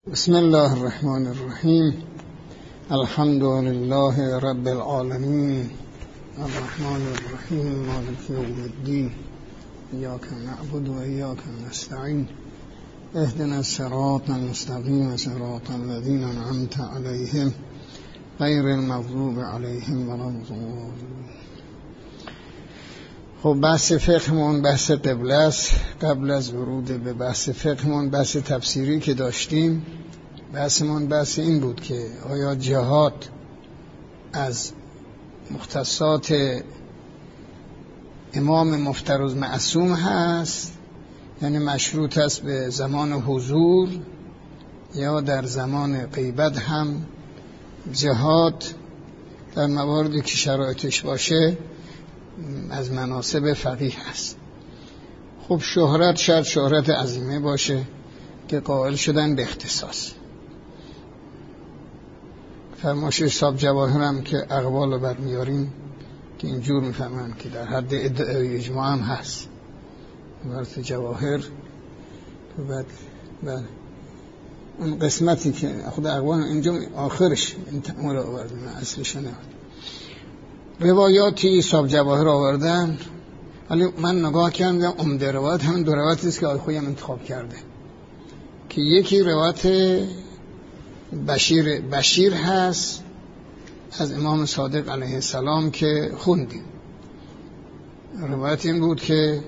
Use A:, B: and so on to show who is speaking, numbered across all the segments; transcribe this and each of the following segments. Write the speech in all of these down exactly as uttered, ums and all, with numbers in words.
A: بسم الله الرحمن الرحیم. الحمد لله رب العالمین الرحمن الرحیم مالک یوم الدین ایاک نعبد و ایاک نستعین اهدنا الصراط المستقیم صراط الذین انعمت علیهم غیر المغضوب علیهم ولا الضالین. خب بحث فقهمون بحث قبله است. قبل از ورود به بحث فقهمون بحث تفسیری که داشتیم، بحثمون بحث این بود که آیا جهاد از مختصات امام مفترض معصوم هست، یعنی مشروط است به زمان حضور، یا در زمان غیبت هم جهاد در مواردی که شرایطش باشه از مناسب فقیه هست. خب شهرت شاید شهرت عظیمه باشه که قائل شدن به اختصاص. فرمایش صاحب جواهر هم که اقوال رو برمیاریم که اینجور میفهمن که در حد ادعای اجماع هم هست. ورث جواهر تو بعد بعد اون قسمتی که خود اقوال اینجا آخرش این تمام رو آوردن، اصلش نه. روایاتی صاحب جواهر آوردن، ولی من نگاه کردم عمده روایت همین دو روایتی است که آقای خویی هم انتخاب کرده، که یکی روایت بشیر بشیر هست از امام صادق علیه السلام که خوندیم. روایت این بود که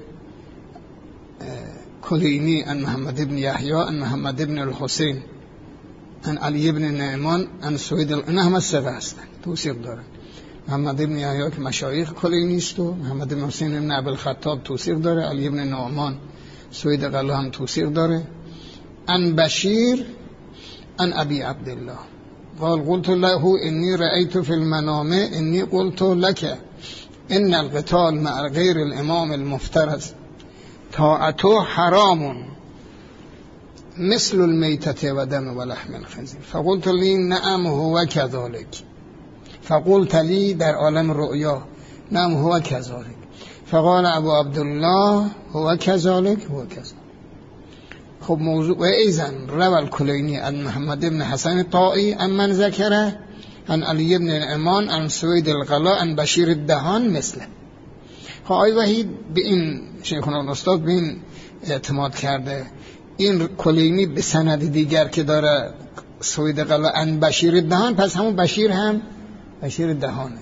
A: کلینی ان محمد ابن یحیی ان محمد ابن الحسین ان علی ابن نعمان ان سوید این همه ثقه هستن، توثیق دارن. محمد ابن یحیی که مشایخ کلینی است و محمد ابن حسین ابن ابوالخطاب توثیق داره، علی ابن نعمان سوید قلا هم توثیق داره. ان بشیر ان ابی عبدالله قال قلت له انی رأیت فی المنام انی قلت لك ان القتال مع غیر الامام المفترض طاعته حرام مثل المیتة و دم و لحم الخنزیر فقلت لی نعم هو كذلك فقلت لی در عالم رؤیا نعم هو كذلك فقال ابو عبدالله هو كذلك هو كذلك. خب موضوع و ایزن روال کلینی ان محمد ابن حسن طائی ان من ذکره ان علی ابن امان ان سوید القلا ان بشیر الدهان مثله. خب آی وحید به این شیخنا استاد به این اعتماد کرده، این کلینی به سند دیگر که داره سوید قلا ان بشیر الدهان، پس همون بشیر هم بشیر الدهانه.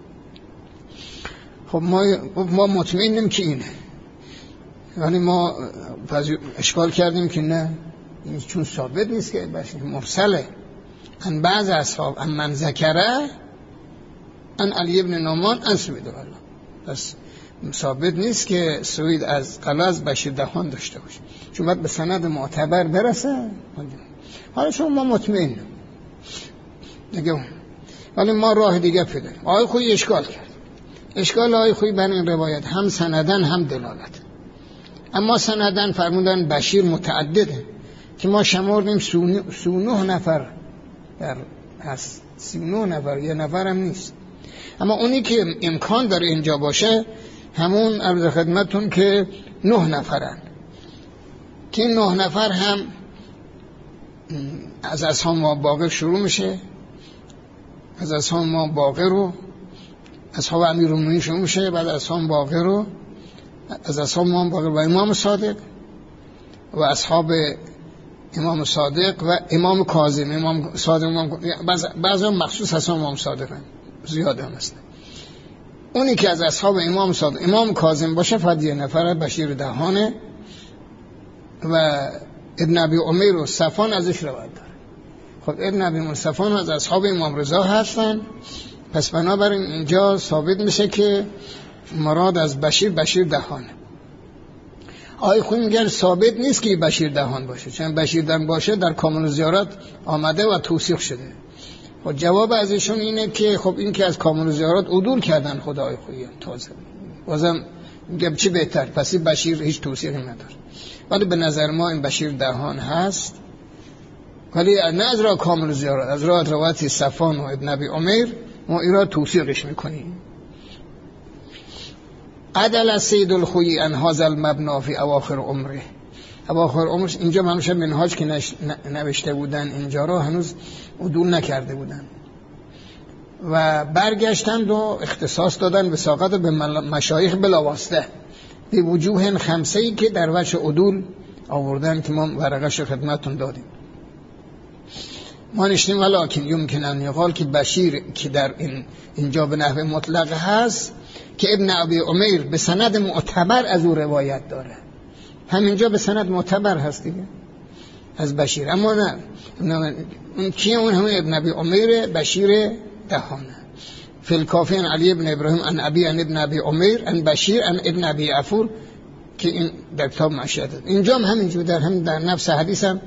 A: خب ما ما مطمئنیم که اینه، ولی ما اشکال کردیم که نه، چون ثابت نیست که بشیر مرسله. ان بعض اصحاب ان من ذکره ان علی ابن نعمان ان سوید قلا، پس ثابت نیست که سوید از قلا از بشیر دهان داشته باشه، چون باید به سند معتبر برسه. حالا چون ما مطمئنیم دیگه، ولی ما راه دیگه پیدا کنیم. آقای خویی اشکال کرد. اشکال آقای خویی بر این روایت هم سندن هم دلالت. اما سندن فرمودن بشیر متعدده که ما شمردیم سونوه نفر در هست، سونوه نفر، یه نفر هم نیست. اما اونی که امکان داره اینجا باشه همون عرض خدمتون که نه نفرن، که این نه نفر هم از اصحاب ما باقر شروع میشه، از اصحاب ما باقر رو اصحاب امیرالمومنین شروع میشه، بعد اصحاب باقر رو از اصحاب امام باقر و امام صادق و اصحاب امام صادق و امام کاظم. امام صادق امام بعضی مخصوص اصحاب امام صادق هم زیاده هم هستن. اونی که از اصحاب امام صادق امام کاظم باشه فقط یه نفر بشیر دهانه و ابن ابی عمیر و صفان ازش روایت داره. خب ابن ابی عمیر و صفان از اصحاب امام رضا هستن، پس بنابراین اینجا ثابت میشه که مراد از بشیر بشیر دهانه. آقای خویی میگن ثابت نیست که بشیر دهان باشه، چون بشیر دهان باشه در کامل زیارت آمده و توثیق شده. و جواب ازشون اینه که خب این که از کامل زیارت عدول کردن خدای خویی تازه، بازم میگم چی بهتر، پس این بشیر هیچ توثیقی نداره. ولی به نظر ما این بشیر دهان هست، ولی نه از راه کامل زیارت، از راه روایت صفان و ابن ابی عمیر ما این را توثیقش میکنیم. عدل سید الخویی ان هذا المبنا فی اواخر عمره اواخر عمرش. اینجا همیشه منهاج که نش... نوشته بودن اینجا رو هنوز عدول نکرده بودن و برگشتند و اختصاص دادن به ساقط به مشایخ بلاواسطه به وجوه خمسه ای که در وجه عدول آوردن که ما ورقش خدمتون دادیم. ما نشتیم ولیکن یمکن ان یقال که بشیر که در این اینجا به نحو مطلق هست که ابن ابی عمیر به سند معتبر از او روایت داره، همینجا به سند معتبر هست دیگه از بشیر. اما نه اون کیه؟ اون همه ابن ابی عمیر بشیر دهانه. فی الکافی عن علی ابن ابراهیم عن ابی عن ابن ابی عمیر عن بشیر عن ابن ابی عفور که این در کتاب مشهد. اینجا هم همینجور در هم در نفس حدیث هم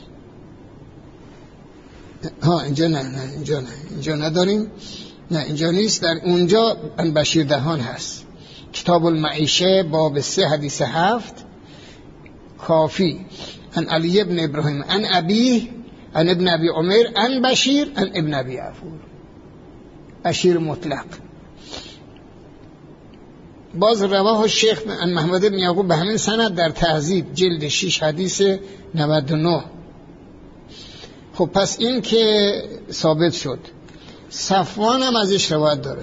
A: ها اینجا نه نه اینجا نه اینجا نداریم، نه اینجا نیست، در اونجا عن بشیر دهان هست. کتاب المعیشه باب سه حدیث هفت. کافی عن علی ابن ابراهیم عن ابی عن ابن ابی عمیر عن بشیر عن ابن ابی عفور، بشیر مطلق. باز رواه الشیخ عن محمد بن یعقوب به همین سند در تهذیب جلد شش حدیث نود و نه. خب پس این که ثابت شد. صفوان هم ازش روایت داره.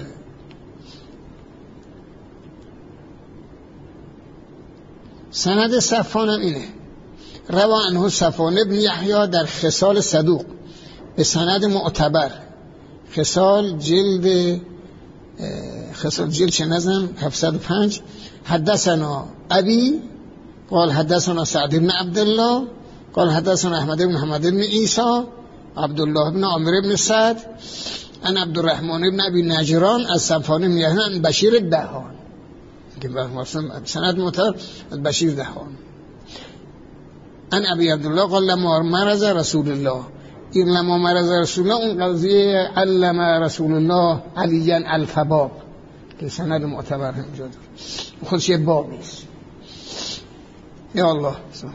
A: سند صفوان هم اینه: روا عنه صفوان ابن یحیی در خصال صدوق به سند معتبر. خصال جلد خصال جلد چه نزم هفتصد و پنج. حدثنا ابی قال حدثنا سعد بن عبدالله قال حدثنا احمد بن محمد بن عیسی عبدالله بن عمر بن سعد ان عبدالرحمن بن ابی نجران از صفوان بن یحیی عن بشیر دهان که سند معتبر از بشیر دهان ان ابی عبدالله قال لما مرض رسول الله. این لما مرض رسول الله اون قضیه علم رسول الله علیاً الفباب که سند معتبر همجا داره، خودش یه باب نیست. یا الله.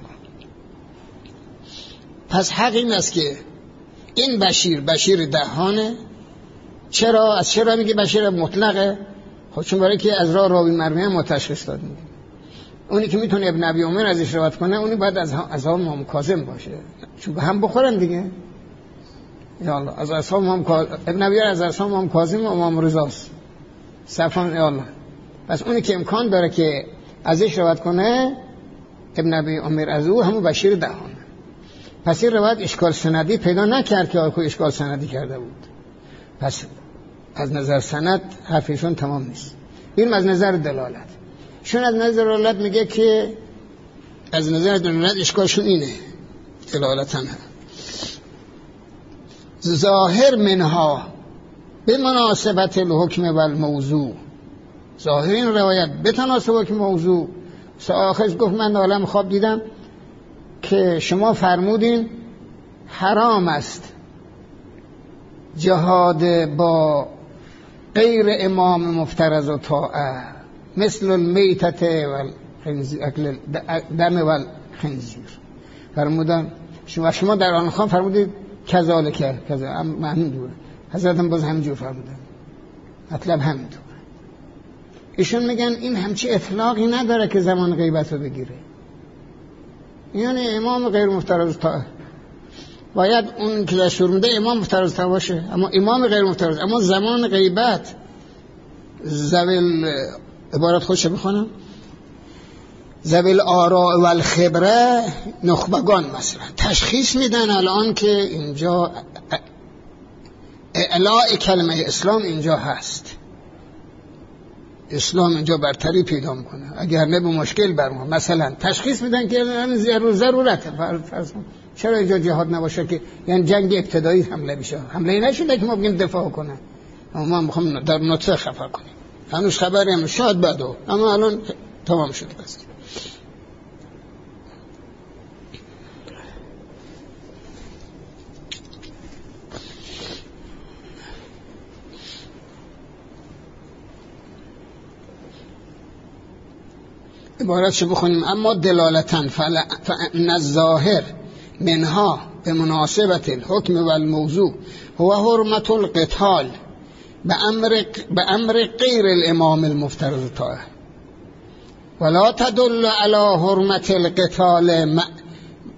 A: پس حق این است که این بشیر بشیر دهانه. چرا؟ از چرا میگه بشیر مطلقه؟ خب چون برای که از راه راوی مرمی هم تشخیص داد میگه. اونی که میتونه ابن ابی عمر ازش روایت کنه اونی باید از از امام کاظم باشه، چون به هم بخورن دیگه. یا الله. از اصحاب امام کاظم، ابن ابی از اصحاب امام کاظم و امام رضاست. صفوان. یا الله. پس اونی که امکان داره که ازش روایت کنه ابن ابی عمر از او همون بشیر دهانه. پس این روایت اشکال سندی پیدا نکرد که آخو اشکال سندی کرده بود. پس از نظر سند حرفشون تمام نیست. این از نظر دلالت. چون از نظر دلالت میگه که از نظر دلالت اشکالشون اینه دلالتاً ظاهر منها به مناسبت الحکم و الموضوع. ظاهر این روایت به تناسب حکم موضوع. آخرش گفت من عالم خواب دیدم که شما فرمودین حرام است جهاد با غیر امام مفترض و طاعه مثل المیتت و اکل دم و خنزیر. فرمودن شما شما در آن خان فرمودید کذالک کذا همین جوره. حضرت هم باز همین جور فرمودن، مطلب همین طور. ایشون میگن این همچی اطلاقی نداره که زمان غیبت رو بگیره. یعنی امام غیر مفترض طاعه باید اون که دستور میده امام مفترض طاعه باشه، اما امام غیر مفترض. اما زمان غیبت زویل عبارت خودش بخونم زویل آراء و الخبره نخبگان مثلا تشخیص میدن الان که اینجا اعلاء کلمه اسلام اینجا هست، اسلام اینجا برتری پیدا میکنه، اگر نه به مشکل برمون. مثلا تشخیص میدن که ضرورته. چرا اینجا جهاد نباشه که یعنی جنگ ابتدایی حمله بشه؟ حمله نشده که ما بگیم دفاع کنه، اما ما میخوام در نطفه خفا کنیم. هنوز خبری هم شاید بعدو، اما الان تمام شد. بس عبارت شو بخونیم. اما دلالتاً فان الظاهر منها به مناسبت الحکم و الموضوع هو حرمت القتال به امر به امر غیر الامام المفترض طاعه ولا تدل على حرمت القتال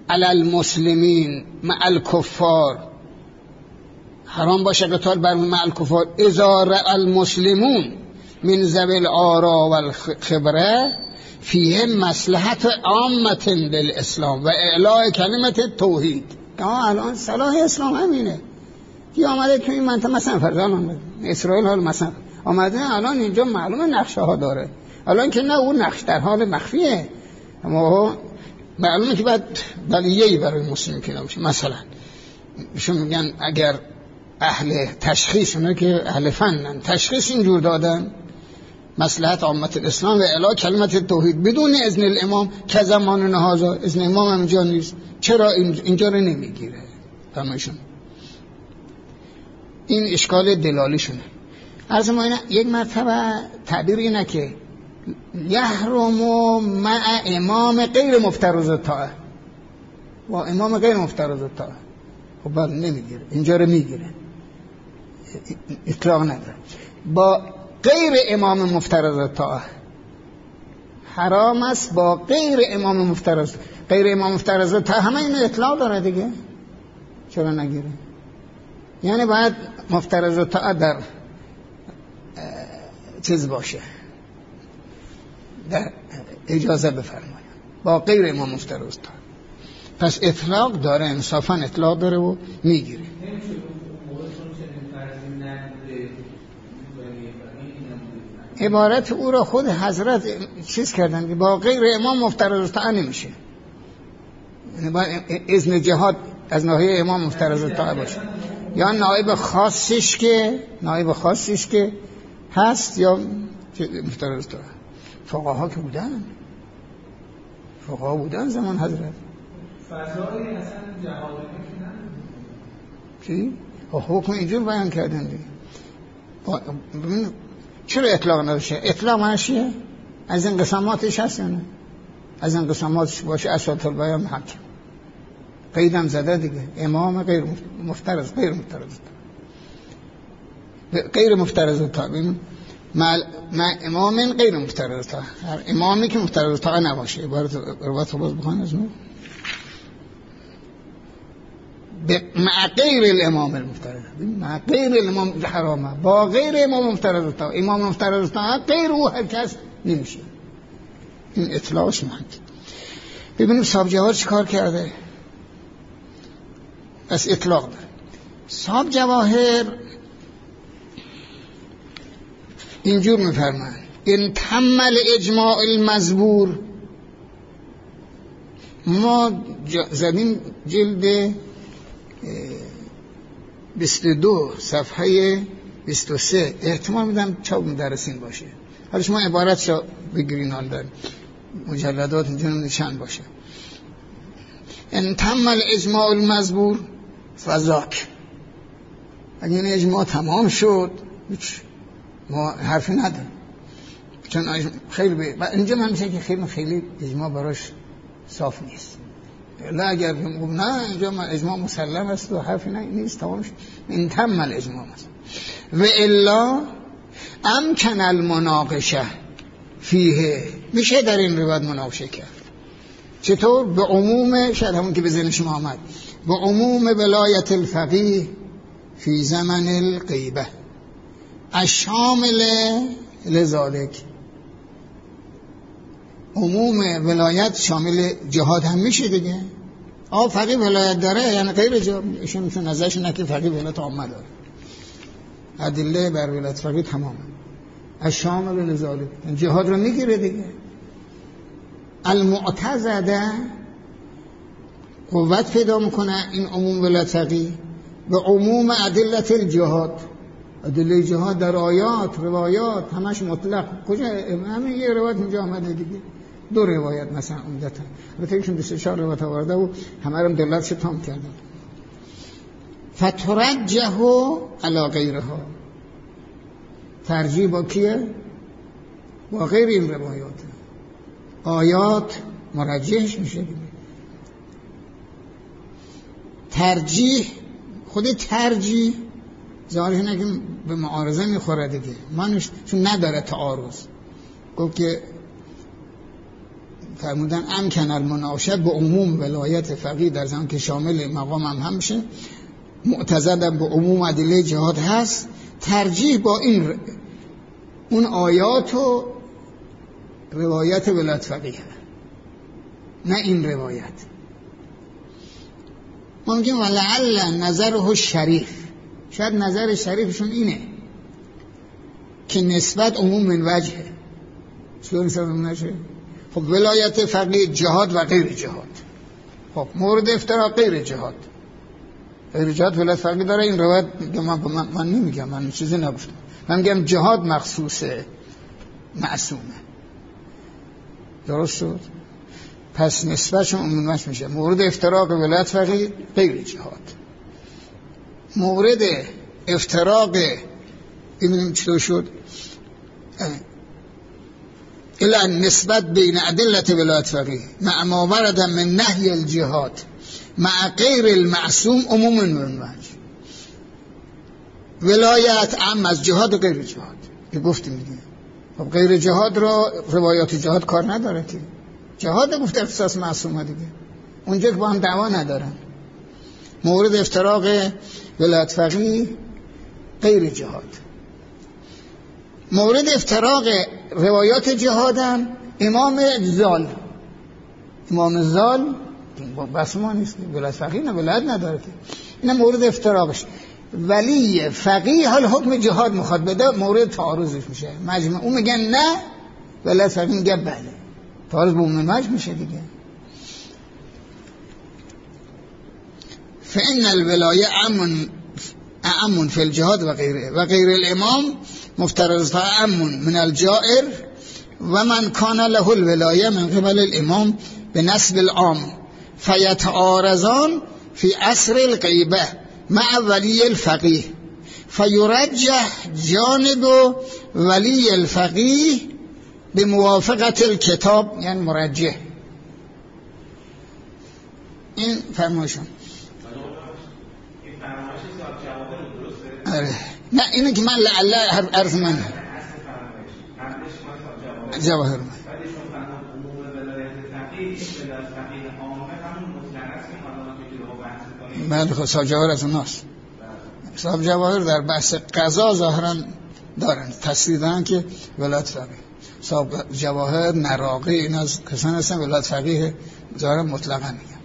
A: علی المسلمین مع الکفار، حرام باشه قتال بر مع الکفار. اذا رأى المسلمون من ذوی الآراء والخبره فیه مصلحت عامة للاسلام و اعلاء کلمت توحید. الان صلاح اسلام همینه که آمده که این منطقه مثلا فرض آمده اسرائیل حال مثلا آمده الان اینجا معلومه نقشه ها داره، الان که نه اون نقش در حال مخفیه، اما معلومه که بعد بلیه‌ای برای مسلم پیدا میشه. مثلا ایشون میگن اگر اهل تشخیص، اونا که اهل فنن، تشخیص اینجور دادن مصلحت عامت الاسلام و اعلاء کلمت توحید بدون اذن الامام که زمان نهازا اذن امام هم اینجا نیست، چرا اینجا رو نمیگیره؟ تماشون این اشکال دلالیشونه. عرض ما اینه یک مرتبه تعبیر اینه که یحرم مع امام غیر مفترض الطاعه، با امام غیر مفترض الطاعه. خب بعد نمیگیره، اینجا رو میگیره، اطلاق نداره. با غیر امام مفترض الطاعه حرام است، با غیر امام مفترض، غیر امام مفترض الطاعه همه این اطلاق داره دیگه، چرا نگیره؟ یعنی باید مفترض الطاعه در چیز باشه، در اجازه بفرماید، با غیر امام مفترض الطاعه. پس اطلاق داره، انصافا اطلاق داره و میگیره. عبارت او را خود حضرت چیز کردن که با غیر امام مفترض الطاعه نمیشه، یعنی باید اذن جهاد از ناحیه امام مفترض الطاعه باشه، یا نائب خاصش که نائب خاصش که هست یا مفترض الطاعه. فقها که بودن، فقها بودن زمان حضرت.
B: فضایی اصلا جهاد
A: چی؟ حکم اینجور بیان کردن دیگه. ببین چرا اطلاق نداشته؟ اطلاق معنیش چیه؟ از این قسماتش هست یا نه؟ از این قسماتش باشه اساط البیان محکم، قیدم زده دیگه، امام غیر مفترض غیر مفترض غیر مفترض الطاعه مع امام غیر مفترض الطاعه، هر امامی که مفترض الطاعه نباشه. عبارت روایت رو باز بخوان از نو مع غیر الامام المفترض، مع غیر الامام حرامه، با غیر امام مفترض الطاعه. امام مفترض الطاعه غیر او هر کس نمیشه. این اطلاعش مهم. ببینیم صاحب جواهر چی کار کرده. پس اطلاق داره. صاحب جواهر اینجور میفرمان ان تمل اجماع المزبور. ما زدیم جلد بیست و دو صفحه بیست و سه، احتمال میدم چاپ مدرسین باشه، حالا شما عبارت شو بگیرین، حال داریم مجلدات اینجا چند باشه. ان تمل اجماع المزبور فذاک، اگه این اجماع تمام شد ما حرفی نداریم، چون خیلی بی... اینجا من میشه که خیلی خیلی اجماع براش صاف نیست. لا اگر نه اینجا اجماع مسلم است و حرفی نیست، تمام شد. این تمل اجماع است. و الا امکن المناقشه فیه، میشه در این روایت مناقشه کرد. چطور؟ به عموم، شاید همون که به ذهن شما آمد، به عموم ولایت الفقیه فی زمن الغیبه الشامل لذالک. عموم ولایت شامل جهاد هم میشه دیگه. آه فقیه ولایت داره یعنی غیر جهاد، ایشون میتونه نظرش نه که فقیه ولایت عامه داره، ادله بر ولایت فقیه تمامه. الشامل لذالک جهاد رو میگیره دیگه. المعتزده قوت پیدا میکنه این عموم ولایت فقیه به عموم ادله الجهاد. ادله جهاد در آیات، روایات همش مطلق. کجا؟ همین یه روایت اینجا آمده دیگه، دو روایت مثلا عمدتا، البته ایشون بیست و چهار روایت آورده و همه رو دلالتش تام کرده. فترجح علی غیرها، ترجیح با کیه؟ با غیر این روایات. آیات مرجحش میشه دیگه. ترجیح، خود ترجیح ظاهرش اینه که به معارضه میخوره دیگه، منش چون نداره تعارض. گفت که فرمودن امکن المناوشه به عموم ولایت فقیه در زمان که شامل مقام هم هم میشه، معتضدم به عموم ادله جهاد هست، ترجیح با این ر... اون آیات و روایت ولایت فقیه، نه این روایت. ما میگیم ولعل نظره شریف، شاید نظر شریفشون اینه که نسبت عموم من وجهه. چون نسبت عموم نشه؟ خب ولایت فقیه جهاد و غیر جهاد. خب مورد افتراق غیر جهاد، غیر جهاد ولایت فقیه داره. این روایت من, من, من نمیگم، من چیزی نگفتم، من میگم جهاد مخصوصه معصومه. درست شد؟ پس نسبتشون عمومش میشه. مورد افتراق ولایت فقیه غیر جهاد. مورد افتراق ببینیم چطور شد. الا نسبت بین ادله ولایت فقیه مع ما ورد من نهی الجهاد مع غیر المعصوم عموم من وجه. ولایت عام از جهاد و غیر جهاد که گفتیم دیگه. خب غیر جهاد را روایات جهاد کار نداره که جهاد گفت اختصاص معصومه دیگه، اونجا که با هم دعوا ندارن. مورد افتراق ولایت فقیه غیر جهاد. مورد افتراق روایات جهادم امام زال. امام زال بس ما نیست، ولایت فقیه نه، ولایت نداره که. این مورد افتراقش. ولی فقیه حال حکم جهاد میخواد بده، مورد تعارضش میشه. مجمع اون میگن نه، ولایت فقیه میگه بله. تعارض با اون مجمع میشه دیگه. فإن الولایه امن امن فی الجهاد و غیره و غیر الامام مفترض امن من الجائر و من کان له الولایه من قبل الامام بنسب العام فیتعارضان فی عصر الغیبه مع ولی الفقیه فیرجح جانب ولی الفقیه بموافقت الکتاب، یعنی مرجح. این فرمایشون نه اینه که من لعله عرض من جواهر من من خود صاحب جواهر از اوناست. صاحب جواهر در بحث قضا ظاهرا دارن تصریح دارن که ولایت فقیه. صاحب جواهر نراقی این از کسان هستن ولایت فقیه ظاهرا مطلقا میگن،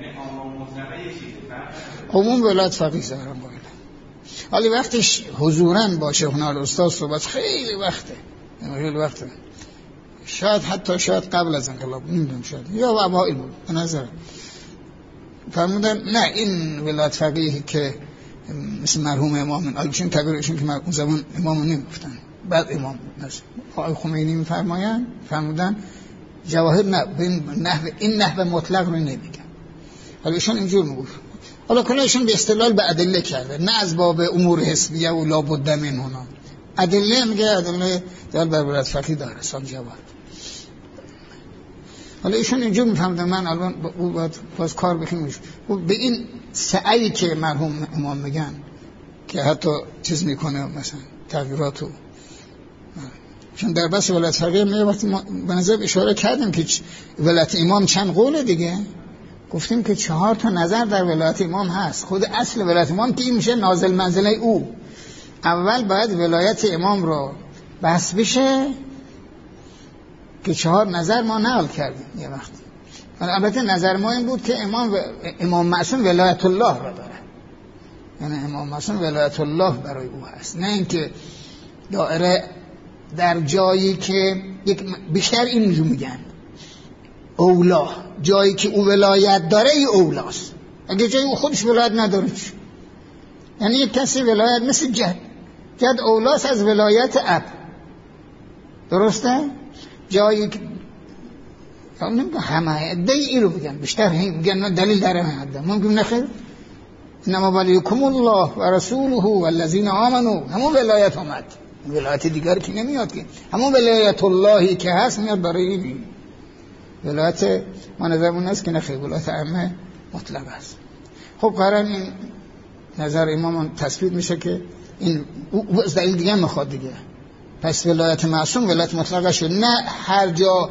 A: عموم ولایت فقیه ظاهرا باید. ولی وقتش حضوراً با شیخنا الاستاد صحبت خیلی وقته، خیلی وقته، شاید حتی شاید قبل از انقلاب، نمیدونم، شاید یا اوایل بود به نظر. فرمودن نه این ولایت فقیه که مثل مرحوم امام البشین کبیرشون که اون زمان امام نمیگفتن، بعد امام نشه آقای خمینی میفرمایند، فرمودن جواهر نه این نحو این نحو مطلق رو نمیگن. حالا ایشون اینجور میگفت. حالا کلاشون به استدلال به ادله کرده، نه از باب امور حسبیه و لابد من هنا. ادله میگه ادله دل بر ولایت فقیه داره صاحب جواهر. حالا ایشون اینجور میفهمدن، من الان او باید باز کار بکنیم به این سعی که مرحوم امام میگن که حتی چیز میکنه مثلا تغییراتو، چون در بحث ولایت فقیه میگه وقتی ما به نظر اشاره کردیم که ولایت امام چند قوله دیگه، گفتیم که چهار تا نظر در ولایت امام هست. خود اصل ولایت امام که این میشه نازل منزله او. اول باید ولایت امام رو بحث بشه که چهار نظر ما نقل کردیم یه وقت. البته نظر ما این بود که امام و امام معصوم ولایت الله را داره، یعنی امام معصوم ولایت الله برای او هست، نه اینکه دائره در جایی که یک بیشتر اینجور میگن اولا، جایی که او ولایت داره ای اولاست. اگه جایی او خودش ولایت نداره چی؟ یعنی یک کسی ولایت مثل جد جد اولاست از ولایت اب، درسته؟ جایی که همه دی ای رو بگن بیشتر میگن دلیل داره حد ممکن نخیر انما ولیکم الله و رسوله و الذین آمنوا، همون ولایت اومد، ولایت دیگر که نمیاد که همون ولایت اللهی که هست میاد برای این ولایت ما نظرمون است که نخیر ولایت عامه مطلق است. خب قرار این نظر امام تثبیت میشه که این او از دلیل دیگه میخواد دیگه، پس ولایت معصوم ولایت مطلقه شد، نه هر جا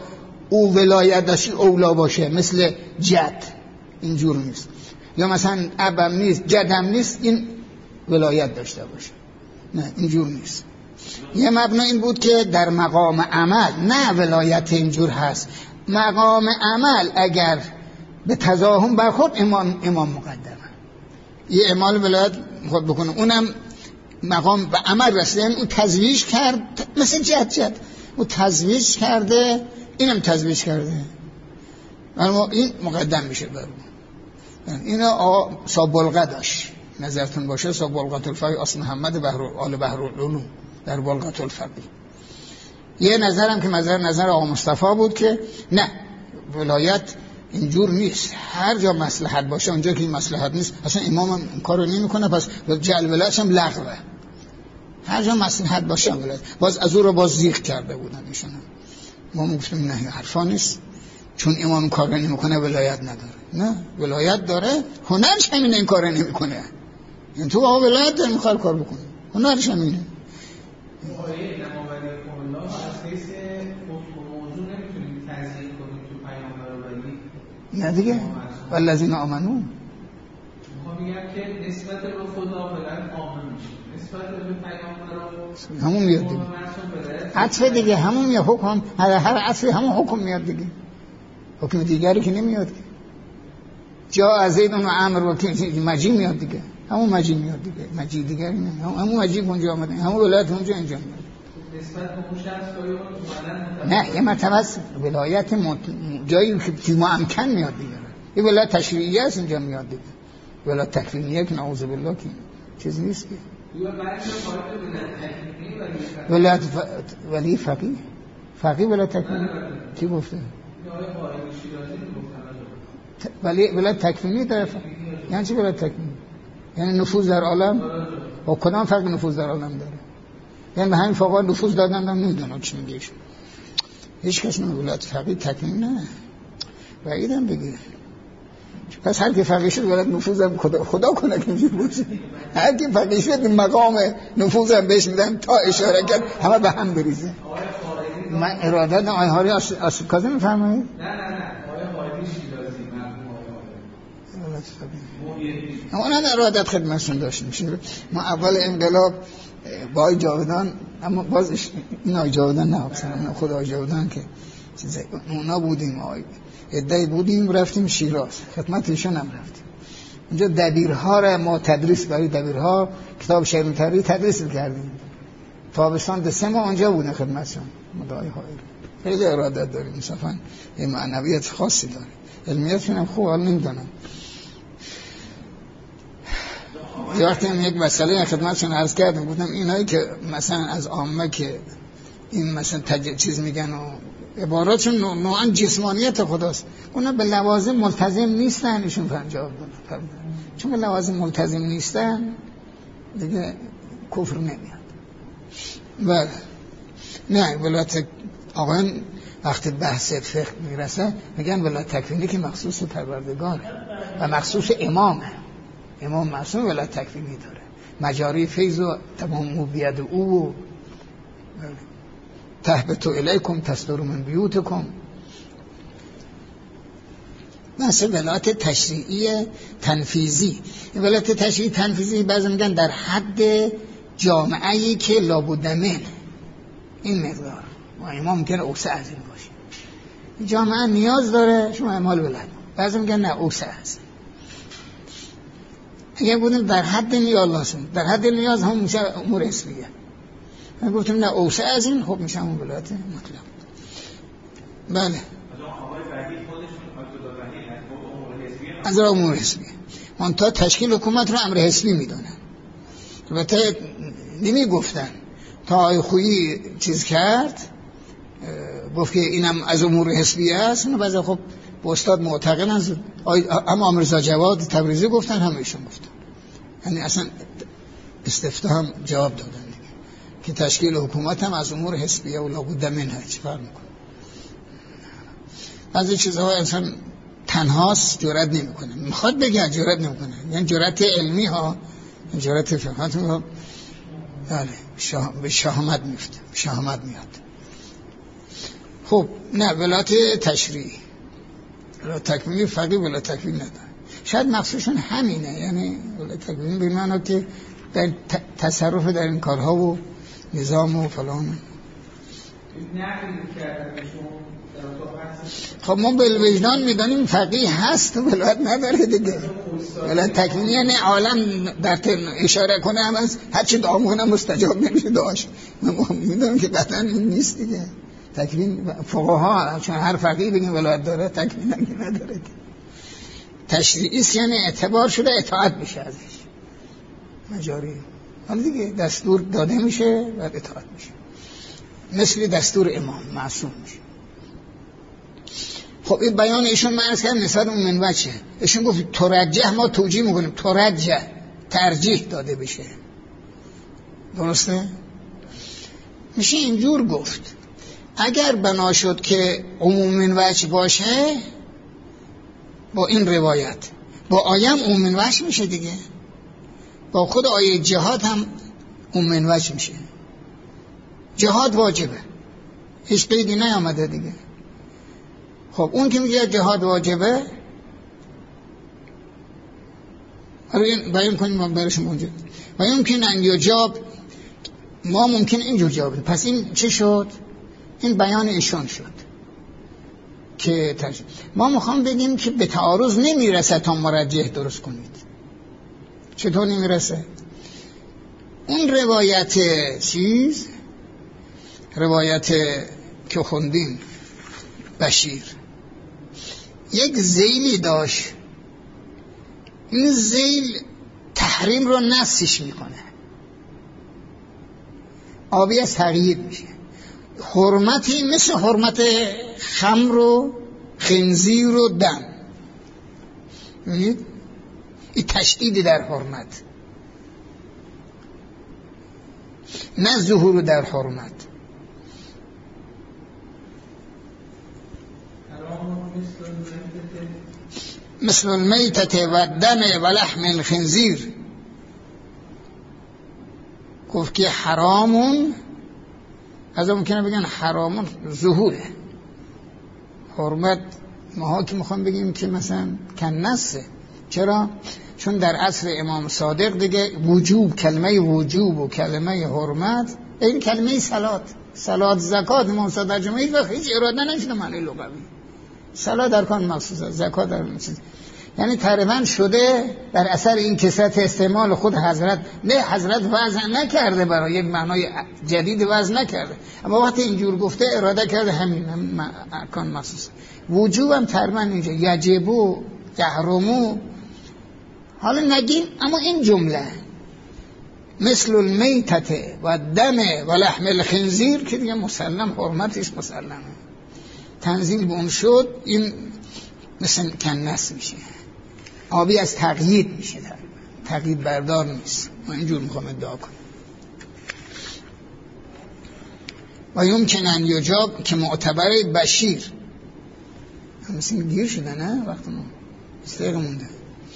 A: او ولایت داشتی اولا باشه، مثل جد اینجور نیست. یا مثلا ابم نیست جدم نیست این ولایت داشته باشه، نه اینجور نیست. یه مبنا این بود که در مقام عمل نه ولایت اینجور هست، مقام عمل اگر به تضاهم برخورد امام امام مقدمه، یه اعمال ولایت خود بکنه، اونم مقام به عمل رسیده، یعنی اون تزویج کرد مثل جد جد اون تزویج کرده اینم تزویج کرده، اما این مقدم میشه بر اون. اینا سابلغه داشت، نظرتون باشه سابلغه الفقیه اصل محمد بحر آل بحرالعلوم در بلغه الفقیه. یه نظرم که نظر نظر آقا مصطفی بود که نه ولایت اینجور نیست، هر جا مصلحت باشه اونجا که این مصلحت نیست اصلا امام هم این کارو نمیکنه، پس جعل ولایتش هم لغوه، هر جا مصلحت باشه ولایت. باز از او رو باز زیغ کرده بودن ایشون. ما گفتیم نه حرفا نیست، چون امام کار نمیکنه ولایت نداره. نه ولایت داره، هنرش همینه این کار نمیکنه. این تو آقا ولایت داره میخواد کار بکنه، هنرش همینه.
B: آیه نماوری الله از حیث موضوع نمیتونیم تضییق کنیم تو پیامبر ولی
A: نه دیگه والذین آمنو
B: ما میگم که نسبت به خدا بلند آمن میشه، نسبت به پیامبر
A: همون میاد دیگه، عطف دیگه همون میاد، حکم هر هر عطفی همون حکم میاد دیگه، حکم دیگری که نمیاد. جا از زید و عمر و مجی میاد دیگه، همون مجی میاد دیگه، مجی دیگری نه، همون مجی اونجا آمده، همون ولایت اونجا اینجا میاد.
B: نسبت به اون شخص
A: نه یه مرتبه ولایت مت... جایی که ممکن میاد دیگه، این ولایت تشریعیه است اینجا میاد دیگه، ولایت تکوینیه که نعوذ بالله که چیز نیست که ولایت ف... ولی فقیه فقیه ولایت تکوینی کی گفته؟ ولی ولایت تکوینی داره. یعنی چی ولایت تکوینی؟ یعنی نفوذ در عالم. و کدام فرق نفوذ در عالم داره؟ یعنی به همین فقها نفوذ دادن هم نمیدونم چی میگه ایشون. هیچ کس نمیگه ولایت فقیه تکوینی نه. بعیدم بگه. پس هر کی فقیه شد ولایت نفوذ هم خدا خدا کنه که اینجوری باشه. هر کی فقیه شد به مقام نفوذ هم بهش میدن تا اشاره کرد همه به هم بریزه. من اراده دارم آیه هاری آسیب کازم میفرمایید؟
B: نه نه نه آیه هاری شیرازی
A: مرحوم آیه اون ارادت خدمتشون داشتیم. ما اول انقلاب با آی جاودان، اما باز این آی جاودان نه اصلا خود آی جاودان که چیزه اونا بودیم، آی ادعی بودیم رفتیم شیراز خدمت ایشون هم رفتیم اونجا دبیرها را ما تدریس برای دبیرها کتاب شعر تحریر تدریس کردیم. تابستان ده سه ماه اونجا بودن خدمتشون. مدعای های خیلی ارادت داریم، صفا یه معنویت خاصی داره، علمیتشون هم خوب حال نمیدونم. یه وقتی هم یک مسئله خدمتشون عرض کردم، گفتم اینایی که مثلا از عامه که این مثلا تج... چیز میگن و عباراتشون نوعا جسمانیت خداست، اونا به لوازم ملتزم نیستن. ایشون جواب دادن چون به لوازم ملتزم نیستن دیگه کفر نمیاد. بله نه ولایت آقایان وقتی بحث فقه میرسه میگن ولایت تکوینی که مخصوص پروردگاره و مخصوص امامه، امام معصوم ولایت تکوینی داره، مجاری فیض و تمام بید او تهبتو الیکم تصدر من بیوتکم. مثل ولایت تشریعی تنفیذی. ولایت تشریعی تنفیذی بعضی میگن در حد جامعه‌ای که لابد من این مقدار ما امام ممکنه اوسع از این باشه، جامعه نیاز داره شما اعمال ولایت. بعضی میگن نه اوسع است. اگه بودیم در حد نیاز لازم، در حد نیاز هم میشه امور اسمیه. من گفتم نه اوسع از این خب میشه همون ولایت مطلق. بله از را امور حسبیه. من تا تشکیل حکومت رو امر حسبی میدونن. البته نمی گفتن تا آی خویی چیز کرد گفت که اینم از امور حسبیه است. نه بعضی خب با استاد معتقدن از هم آمرزا جواد تبریزی گفتن هم ایشون گفتن، یعنی اصلا استفتاء هم جواب دادن دیگه که تشکیل حکومت هم از امور حسبیه و لابد منها. چی فرق میکنه؟ بعضی چیزها انسان تنهاست جرئت نمیکنه، میخواد بگه جرئت نمیکنه، یعنی جرأت علمی ها جرأت فقهات ها بله شاه... به شهامت میفته، شهامت میاد. خب نه ولایت تشریعی، ولایت تکوینی فقیه ولایت تکوین نداره. شاید مقصودشون همینه، یعنی ولایت تکوینی به معنی که در تصرف در این کارها و نظام و فلان. خب ما بالوجدان میدانیم فقیه هست و ولایت نداره دیگه. ولایت تکوینی یعنی عالم در اشاره کنه هم از هرچی دعا کنه مستجاب نمیشه دعاش. من میدونم که قطعا این نیست دیگه. تکوین فقها چون هر فقیه بگیم ولایت داره، تکوین هم نداره. تشریعی است یعنی اعتبار شده اطاعت بشه ازش، مجاری. حالا دیگه دستور داده میشه و اطاعت میشه، مثل دستور امام معصوم میشه. خب این بیان ایشون من عرض کردم نسبت اون من وجه. ایشون گفت ترجح، ما توجیه میکنیم ترجح، ترجیح داده بشه. درسته؟ میشه اینجور گفت اگر بنا شد که عموم من وجه باشه با این روایت، با آیه هم عموم من وجه میشه دیگه، با خود آیه جهاد هم عموم من وجه میشه. جهاد واجبه، هیچ قیدی نیامده دیگه. خب اون که میگه جهاد واجبه، بیان کنیم ما برشم اونجا بیان که ننگی جاب، ما ممکن اینجور جواب بدیم. پس این چه شد؟ این بیان ایشان شد که ترجمه. ما میخوام بگیم که به تعارض نمیرسه تا مرجح درست کنید. چطور نمیرسه؟ اون روایت چیز، روایت که خوندیم بشیر یک ذیلی داشت، این ذیل تحریم رو نسخش میکنه، آبی از تغییر میشه، حرمتی مثل حرمت خمر و خنزیر و دم. ببینید این تشدید در حرمت، نه ظهور در حرمت. مثل المیتت و دم و لحم الخنزیر، گفت که حرامون، از ممکنه بگن حرامون ظهوره حرمت. ما که میخوام بگیم که مثلا کنسه. چرا؟ چون در عصر امام صادق دیگه وجوب، کلمه وجوب و کلمه حرمت، این کلمه صلات، صلات زکات امام صادق جمعی و هیچ اراده نشده معنی لغوی. صلات در کان مخصوصه، زکات در چیز، یعنی تقریبا شده در اثر این کثرت استعمال خود حضرت. نه حضرت وضع نکرده برای یک معنای جدید وضع نکرده، اما وقتی اینجور گفته اراده کرده همین هم ارکان مخصوص. وجوب هم تقریبا اینجا یجبو یحرمو. حالا نگیم اما این جمله مثل المیتت و دم و لحم الخنزیر که دیگه مسلم حرمتش مسلمه، تنزیل به اون شد، این مثل کنس میشه، آبی از تقیید میشه، تقیید بردار نیست. ما اینجور میخوام ادعا کنم. و یمکن ان یجاب که معتبره بشیر، مثل گیر شده نه وقت ما استقه مونده،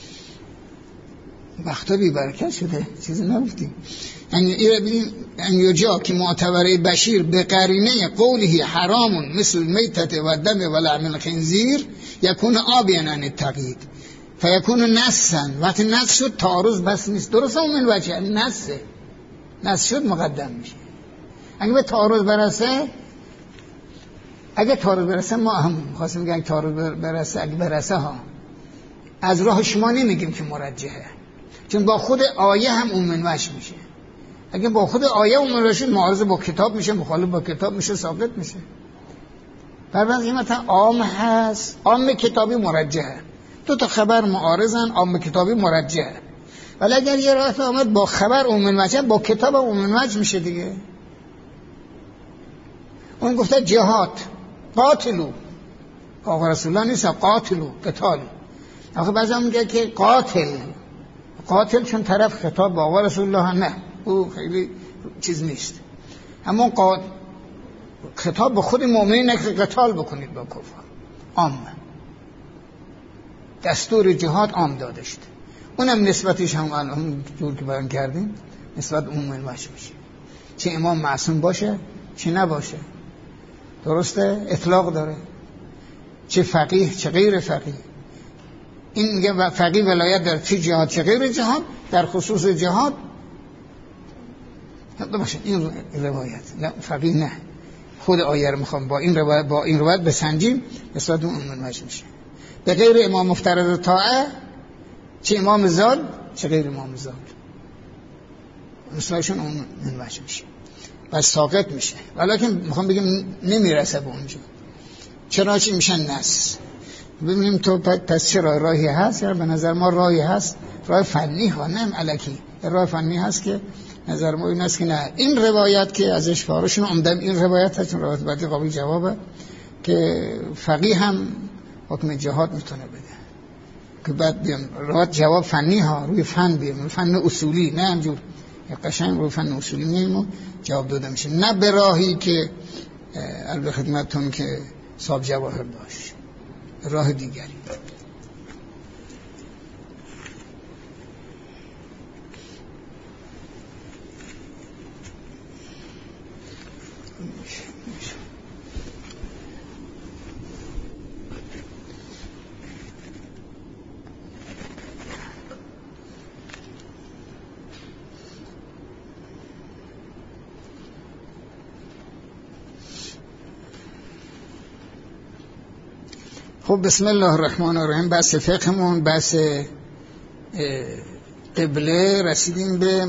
A: وقتا بی برکت شده، چیزی نگفتیم. ان یجاب که معتبره بشیر به قرینه قوله حرامون مثل میتت و دم و لحم الخنزیر یکون آبیان عن التقیید فیکون نسن. وقتی نس شد تعارض بس نیست، درست همون وجه نسه، نس شد مقدم میشه. اگه به تعارض برسه، اگه تعارض برسه ما هم خواستیم بگیم تعارض برسه، اگه برسه ها از راه شما نمیگیم که مرجحه، چون با خود آیه هم اون منوش میشه. اگه با خود آیه اون منوش معارضه با کتاب میشه، مخالف با کتاب میشه، ثابت میشه. برای قیمتا عام هست، عام کتابی مرجحه، دو تا خبر معارضن، عام کتابی مرجحه. ولی اگر یه راه آمد با خبر اون منوش، با کتاب اون منوش میشه دیگه. اون گفته جهاد قاتلو، آقا رسول الله نیست، قاتلو قتال. آخه بعضی هم میگه که قاتل، قاتل چون طرف خطاب با آقا رسول الله، نه او خیلی چیز نیست، اما قاتل خطاب به خود مؤمنین که قتال بکنید با کفار، عام دستور جهاد عام داده شده. اونم نسبتش هم الان جور که بیان کردیم نسبت عمومی باشه میشه، چه امام معصوم باشه چه نباشه. درسته؟ اطلاق داره، چه فقیه چه غیر فقیه. این میگه فقیه ولایت داره چه جهاد چه غیر جهاد. در خصوص جهاد باشه این روایت، نه فقیه نه، خود آیه رو میخوام با این روایت با این روایت بسنجیم نسبت اون منوج میشه. به غیر امام مفترض طاعه، چه امام زال چه غیر امام زال، مثلشون اون منوج میشه، پس ساقط میشه. ولیکن میخوام بگم نمیرسه به اونجا. چرا چی میشن نص؟ ببینیم تو پس چرا راهی هست؟ یا به نظر ما راهی هست، راه فنی ها، نه الکی. راه فنی هست که نظر ما این است که نه، این روایت که ازش فارشون عمدم این روایت هست، چون روایت بعدی قابل جوابه که فقیه هم حکم جهاد میتونه بده، که بعد بیان روایت جواب فنی ها، روی فن بیان، فن اصولی، نه همجور قشنگ روی فن اصولی میگیم و جواب داده میشه، نه به راهی که البته خدمتتون که صاحب جواهر داشت، راه دیگری. خب بسم الله الرحمن الرحیم. بحث فقهمون بحث قبله، رسیدیم به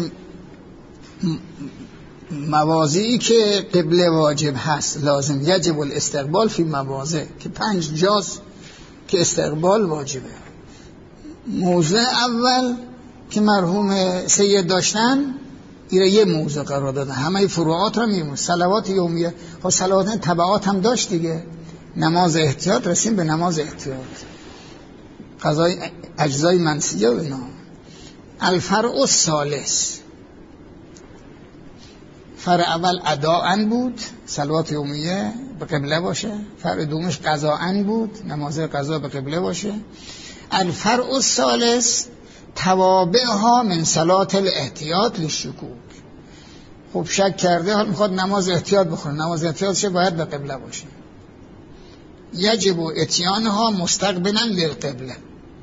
A: مواضعی که قبله واجب هست، لازم یجب الاستقبال فی مواضع، که پنج جاست که استقبال واجبه. موضع اول که مرحوم سید داشتن ایره یه موضع قرار دادن، همه فروعات رو میمون. صلوات یومیه، خب صلوات تبعات هم داشت دیگه. نماز احتیاط، رسیم به نماز احتیاط، قضای اجزای منسیه و اینا. الفرع الثالث، فرع اول اداءن بود، صلوات یومیه به قبله باشه. فرع دومش قضاءن بود، نماز قضا به قبله باشه. الفرع الثالث توابعها من صلات الاحتیاط للشکوک. خب شک کرده، حال میخواد نماز احتیاط بخونه، نماز احتیاطش باید به قبله باشه. یجب اتیانها مستقبلا للقبله،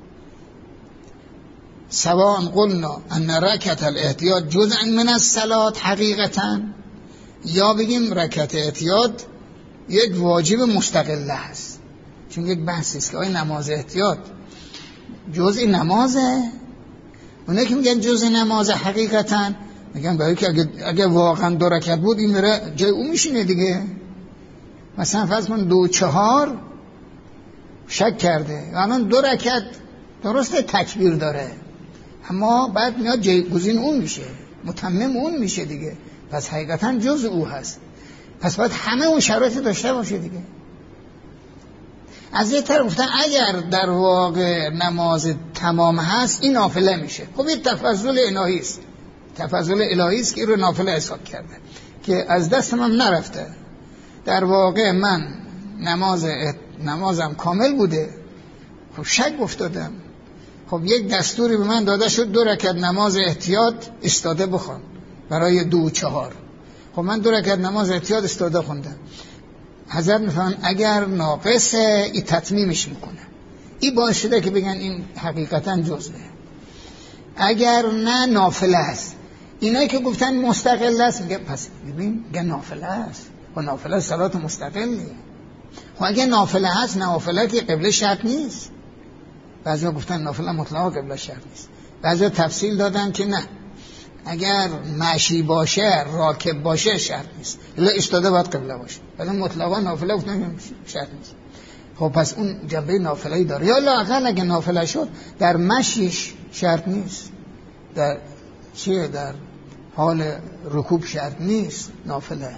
A: سواء قلنا ان رکعت الاحتیاط جزءا من الصلات حقیقتا، یا بگیم رکعت احتیاط یک واجب مستقله هست. چون یک بحثی است که آیا نماز احتیاط جزء نمازه؟ اونه که میگن جزء نمازه حقیقتا میگن برای که اگه, اگه واقعا دو رکعت بود این میره جای اون میشینه دیگه. مثلا فرض کن دو چهار شک کرده، الان دو رکعت درسته تکبیر داره، اما بعد میاد جایگزین اون میشه، متمم اون میشه دیگه، پس حقیقتا جز او هست، پس باید همه اون شرایط داشته باشه دیگه. از یه طرف گفتن اگر در واقع نماز تمام هست این نافله میشه. خب این تفضل الهی است، تفضل الهی است که این رو نافله حساب کرده که از دستم هم نرفته. در واقع من نماز نمازم کامل بوده، خب شک افتادم، خب یک دستوری به من داده شد دو رکعت نماز احتیاط استاده بخون برای دو چهار. خب من دو رکعت نماز احتیاط استاده خوندم. حضرت میفهمن اگر ناقصه ای تتمیمش میکنه، این باعث شده که بگن این حقیقتا جزءه. اگر نه نافله است. اینایی که گفتن مستقل است میگه پس ببین میگن نافله است، و نافله صلات مستقلیه. خب اگه نافله هست، نافله که قبله شرط نیست. بعضیا گفتن نافله مطلقا قبله شرط نیست، بعضیا تفصیل دادن که نه، اگر مشی باشه راکب باشه شرط نیست، الا استاده باید قبله باشه، ولی مطلقا نافله گفتن شرط نیست. خب پس اون جنبه نافله‌ای داره، یا لااقل اگه نافله شد در مشیش شرط نیست، در چیه در حال رکوب شرط نیست نافله.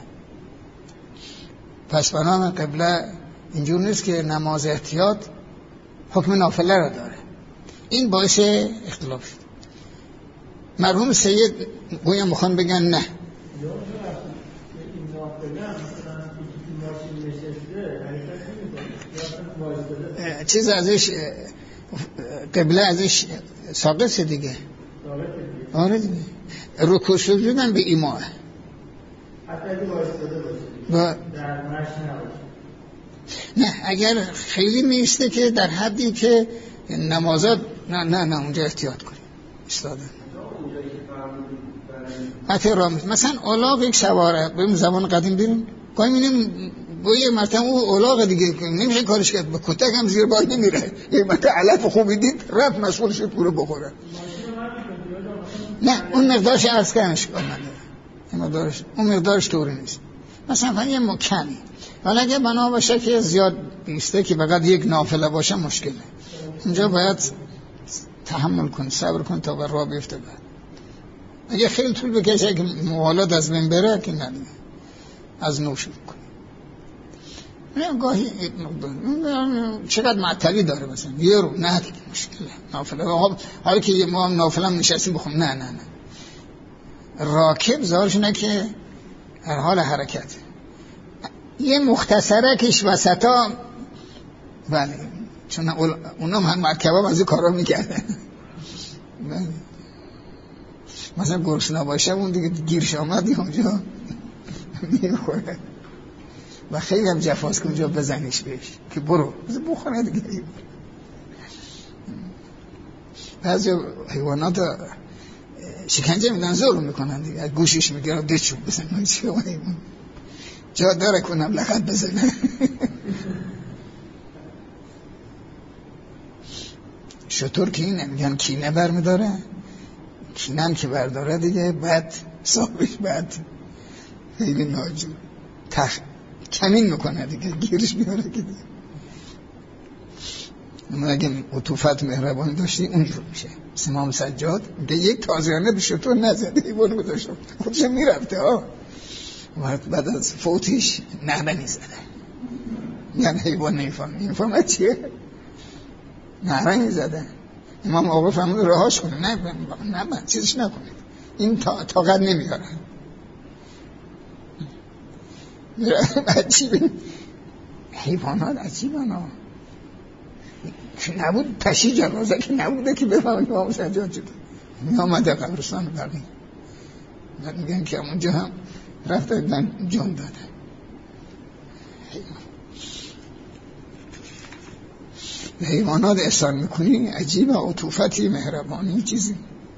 A: پس بنام قبله اینجور نیست که نماز احتیاط حکم نافله را داره. این باعث اختلاف شد. مرحوم سید گویا میخوان بگن نه، چیز ازش قبله ازش ساقطه دیگه. آره دیگه، رکوع سجود هم به ایماه، حتی اگه وایستاده باشه با... نه اگر خیلی میسته که در حدی که نمازات نه نه نه اونجا احتیاط کنیم استاده حتی راه مثلا اولاغ یک سواره به زمان قدیم بیرون گاهی می‌بینیم با یه مرتبه او اولاغ دیگه نمیشه کارش کرد با کتک هم زیر بار نمیره یه مرتبه علف خوبی دید رفت مسئول شد پول بخوره نه اون مقدارش عرض کردنش اون مقدارش اون مقدارش طوری نیست مثلا فقط یه مکمی ولی اگه بنا باشه که زیاد نیسته که فقط یک نافله باشه مشکله اینجا باید تحمل کن صبر کن تا بر راه بیفته بعد اگه خیلی طول بکشه که موالات از بین بره که نه از نو شروع کن نه گاهی چقدر معطلی داره مثلا یه رو نه دیگه مشکله نافله حالا که ما هم نافله هم نشستیم بخون نه نه نه راکب ظاهرش نه که هر حال حرکت یه مختصره کش وسطا بله چون اونا هم مرکبه هم از این کارا میکردن مثلا گرسنه باشه اون دیگه گیرش آمدی اونجا میخوره و خیلی هم جفاست که اونجا بزنیش بهش که برو بخوره دیگه بعضی حیوانات شکنجه میدن زور میکنن دیگه گوشش میگیرن دچوب بزنن جا داره کنم لغت بزنه شطور که اینه میگن کینه بر میداره کینه هم که برداره دیگه بعد صاحبش بعد خیلی ناجور تخ کمین میکنه دیگه گیرش میاره که دیگه اما اگه عطوفت مهربانی داشتی اونجور میشه امام سجاد میگه یک تازیانه به شطور نزده ایوان گذاشتم خودش میرفته ها بعد از فوتیش نهبنی زده یعنی حیوان نیفهم نیفهم چیه نهبنی زده امام آقا فهمده رهاش کنه نه نه نه چیزش نکنید این طاقت نمیاره عجیبه حیوانات عجیبن ها که نبود تشییع جنازه که نبوده که بفهمه امام سجاد شده می آمده قبرستان بقیه بعد میگن که اونجا هم رفته بودن جان داده به حیوانات احسان میکنی عجیبه عطوفتی مهربانی چیزی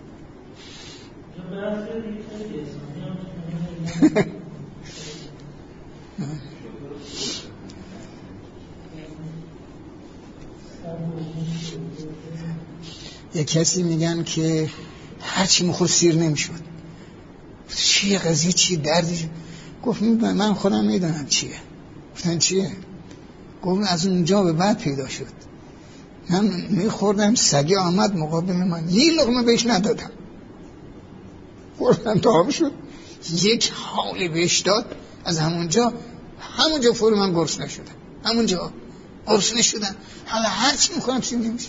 A: یک کسی میگن که هرچی مخور سیر نمیشد چیه قضیه چیه دردی گفت من خودم میدونم چیه گفتن چیه گفت از اونجا به بعد پیدا شد من میخوردم سگی آمد مقابل من یه لقمه بهش ندادم خوردم تا آب شد یک حالی بهش داد از همونجا همونجا فور من گرسنه شدم همونجا گرسنه شدم حالا هرچی میخورم سیر نمیشه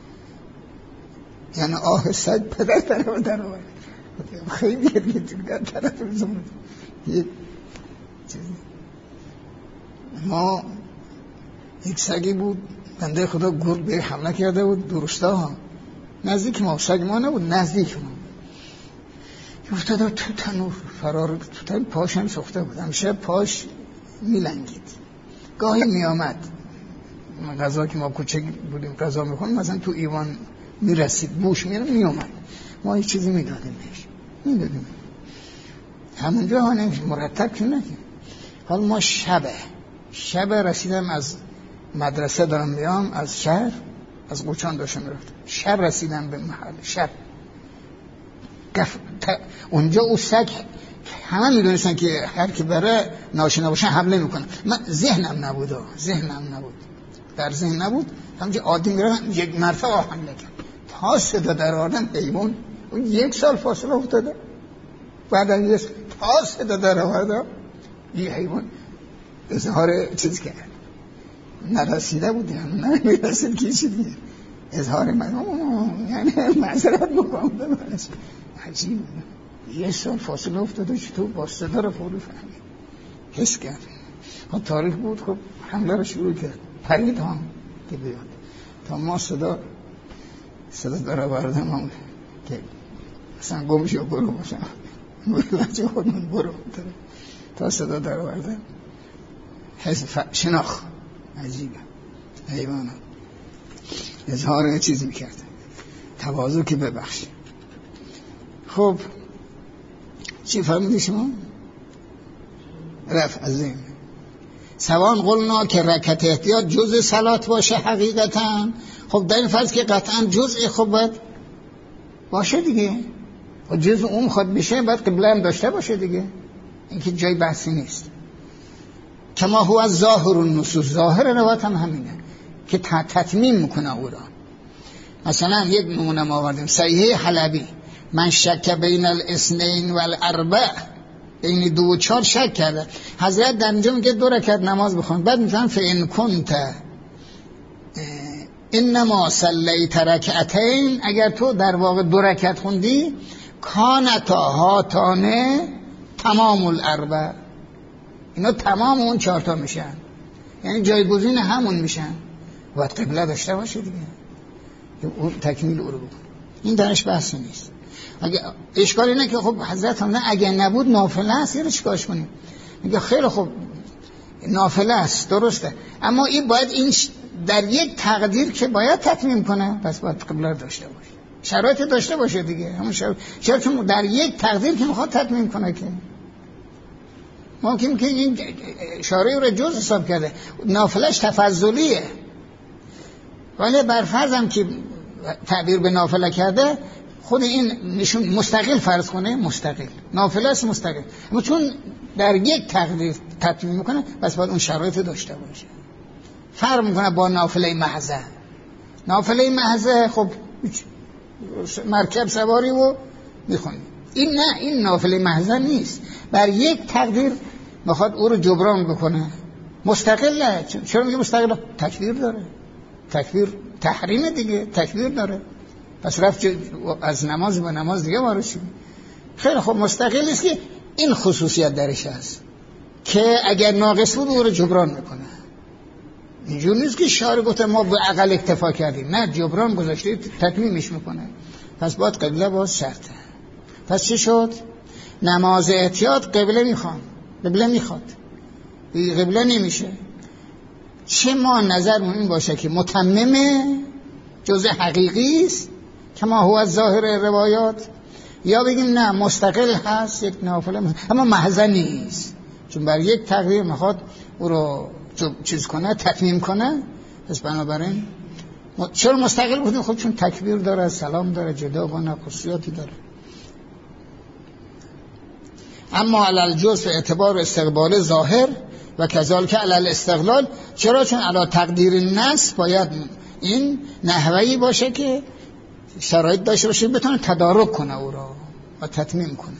A: یعنی آه سگ پدر طرف در آورد خیلی در طرف زمان یک چیزی ما یک سگی بود بنده خدا گرگ به حمله کرده بود درسته ها نزدیک ما سگ ما نبود نزدیک ما افتاده تو تنور فرار تو تنور پاش هم سخته بود همیشه پاش میلنگید گاهی میامد غذا که ما کوچک بودیم غذا میخونیم مثلا تو ایوان میرسید بوش میره میومد ما یک چیزی میدادیم بهش میدادیم همونجا ها نمیشه مرتب که نکن حال ما شبه شبه رسیدم از مدرسه دارم بیام از شهر از قوچان داشتم میرفتم شب رسیدم به محل شب گف... ت... اونجا او سگ همه میدونستن که هر که بره ناشنا باشه حمله میکنه من ذهنم نبود ذهنم نبود در ذهن نبود همونجا عادی میرم یک مرتبه حمله کرد تا صدا در آوردن حیوان اون یک سال فاصله افتاده بعد از یک تا صدا در آوردن یه حیوان اظهار چیز کرد نرسیده بود یعنی نمیرسید که چی دیگه اظهار من یعنی معذرت میکنم ببرش عجیب یه سال فاصله افتاده چطور با صدا رو فوری فهمید حس کرد خب تاریخ بود خب حمله رو شروع کرد پرید هم که بیاد تا ما صدا صدا داره بردم هم که اصلا گمشو برو باشم بلچه خودمون برو تا صدا در آورده حزب شناخ عجیبه حیوانات اظهار یه چیز میکرد تواضع که ببخش. خب چی فهمیدی شما؟ رفع عظیم سوان قلنا که رکعت احتیاط جزء صلات باشه حقیقتا. خب در این فرض که قطعا جزء خب باید باشه دیگه و جزء اون خود بشه باید قبله هم داشته باشه دیگه، اینکه جای بحثی نیست. کما هو از ظاهر النصوص ظاهر روایت هم همینه که تتمیم میکنه او را. مثلا یک نمونه ما آوردیم صحیح حلبی من شک بین الاثنین و الاربع این دو و چهار شک کرده حضرت در اینجا میگه دو رکعت نماز بخون بعد میگن فان کنت انما صلیت رکعتین اگر تو در واقع دو رکعت خوندی کانتا هاتانه تمام الاربع اینا تمام اون چهار تا میشن یعنی جایگزین همون میشن باید قبله داشته باشه دیگه اون تکمیل او رو بکن. این درش بحثی نیست. اگه اشکال اینه که خب حضرت هم نه اگه نبود نافله است یه چیکارش کنیم میگه خیلی خوب نافله است درسته اما این باید این در یک تقدیر که باید تتمیم کنه پس باید قبله داشته باشه شرایط داشته باشه دیگه همون شرایط شرایط در یک تقدیر که میخواد تتمیم کنه که ممکن که این شارعی رو جز حساب کرده نافلش تفضلیه ولی برفرض هم که تعبیر به نافله کرده خود این نشون مستقل فرض کنه مستقل نافله است مستقل اما چون در یک تقدیر تتمیم میکنه بس باید اون شرایط داشته باشه. فرق میکنه با نافله محضه. نافله محضه خب مرکب سواری و میخونی این نه این نافله محضه نیست بر یک تقدیر میخواد او رو جبران بکنه مستقله. چرا میگه مستقله؟ تکبیر داره تکبیر تحریم دیگه تکبیر داره پس رفت از نماز به نماز دیگه وارد شد. خیلی خب مستقل است که این خصوصیت درش هست که اگر ناقص بود او رو جبران میکنه. اینجور نیست که شارع گفته ما به عقل اکتفا کردیم نه جبران گذاشته تکمیلش میکنه پس باید قبله باز شرطه. پس چی شد؟ نماز احتیاط قبله میخوام قبله میخواد قبله نمیشه چه ما نظرمون این باشه که متممه جزء حقیقی است کما هو از ظاهر روایات یا بگیم نه مستقل هست یک نافله اما محض نیست چون بر یک تقدیر میخواد او رو چیز کنه تتمیم کنه پس بنابراین چرا مستقل بودیم؟ خب چون تکبیر داره سلام داره جداگانه خصوصیاتی داره. اما علل جزء اعتبار استقبال ظاهر و کذالک علل استقلال چرا؟ چون علی تقدیر النص باید این نحوهی باشه که شرایط داشته باشه بتونه تدارک کنه او را و تتمیم کنه.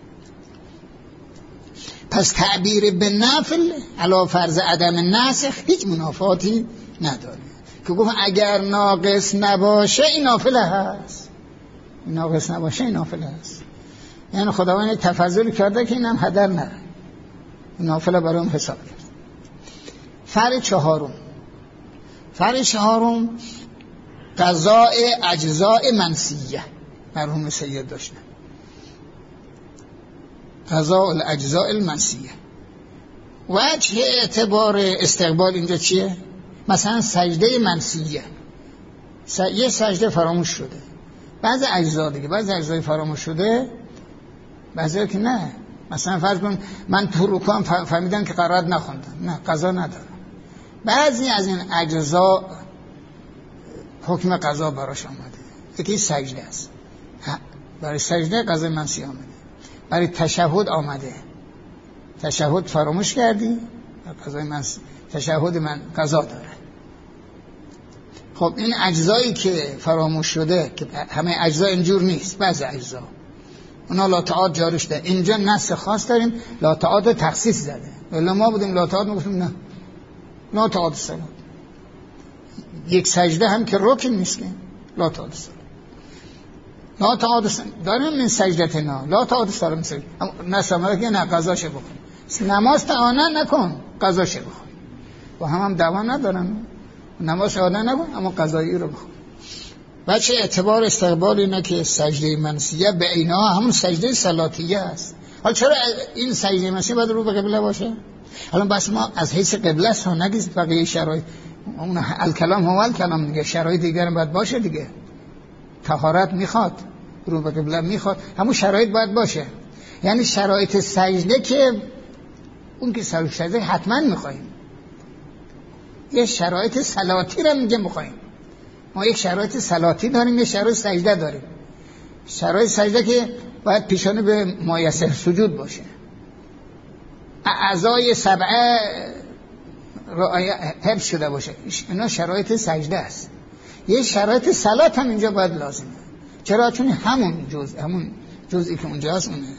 A: پس تعبیر به نفل علی فرض عدم نسخ هیچ منافاتی نداره که گفت اگر ناقص نباشه این نافله هست این ناقص نباشه این نافله هست یعنی خداوند تفضل کرده که اینم هدر نره نافله برام حساب کرد. فرع چهارم فرع چهارم قضاء اجزاء منسیه مرحوم سید داشتن قضاء الاجزاء المنسیه. وجه اعتبار استقبال اینجا چیه؟ مثلا سجده منسیه س... یه سجده فراموش شده بعضی اجزا دیگه بعضی اجزای فراموش شده بعضی که نه مثلا فرض کن من تو رکوعم فهمیدم که قرائت نخوندم نه قضا ندارم بعضی از این اجزا حکم قضا براش آمده یکی سجده است برای سجده قضا منسی آمده برای تشهد آمده تشهد فراموش کردی قضای منسی تشهد من قضا داره. خب این اجزایی که فراموش شده که همه اجزا اینجور نیست بعضی اجزا اونا لا تعاد جارش ده اینجا نص خاص داریم لا تعاد تخصیص زده ولی ما بودیم لا تعاد میگفتیم نه لا تعاد الصلاة یک سجده هم که رکن نیست که لا تعاد الصلاة لا تعاد الصلاة داریم من سجدتنا لا تعاد الصلاة مثل نص آمده که نه قضاشه بکن نماز تعانه نکن قضاشه بکن و هم هم دعوا ندارن نماز تعانه نکن اما قضایی رو بکن. بچه اعتبار استقبال اینه که سجده منسیه به اینها همون سجده صلاتیه است حالا چرا این سجده مسیح باید رو به قبله باشه؟ حالا بس ما از حیث قبله است ها، نگید بقیه شرایط، اون الکلام هو الکلام دیگه، شرایط دیگر هم باید باشه دیگه. طهارت میخواد، رو به قبله میخواد، همون شرایط باید باشه. یعنی شرایط سجده که اون که سجده حتما میخوایم، یه شرایط صلاتی رو میگه میخوایم. ما یک شرایط صلاتی داریم، یه شرایط سجده داریم. شرایط سجده که باید پیشانه به مایسر سجود باشه، اعضای سبعه حفظ شده باشه، اینا شرایط سجده است. یه شرایط صلات هم اینجا باید لازمه. چرا؟ چون همون جزء همون جزئی که اونجا هست اونه.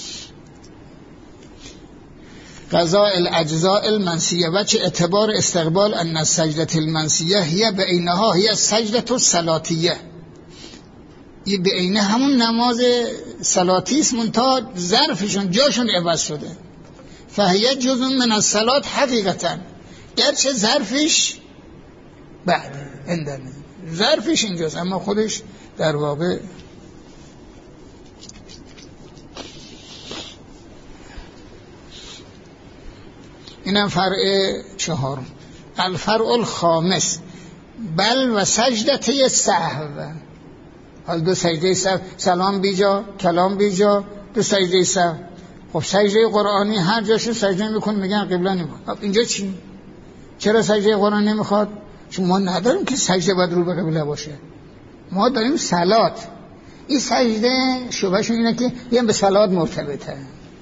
A: قضاء الاجزاء المنسیه و چه اعتبار استقبال ان السجدة المنسیه هي بعینها هي السجدة الصلاتیه، یه به عینه همون نماز صلاتی است، منتها ظرفشون جاشون عوض شده. فهیه جزء من الصلات حقیقتا، گرچه ظرفش بعد اندنه، ظرفش اینجاست اما خودش در واقع اینم فرع چهارم. الفرع الخامس بل و سجدته سهو. حال دو سجده سهو، سلام بیجا کلام بیجا، دو سجده سهو. خب سجده قرآنی هر جاشو سجده میکن میگن قبله نمیخواد. اینجا چی؟ چرا سجده قرآن نمیخواد؟ چون ما نداریم که سجده باید رو به قبله باشه، ما داریم صلات. این سجده شبهشون اینه که یه به صلات مرتبطه.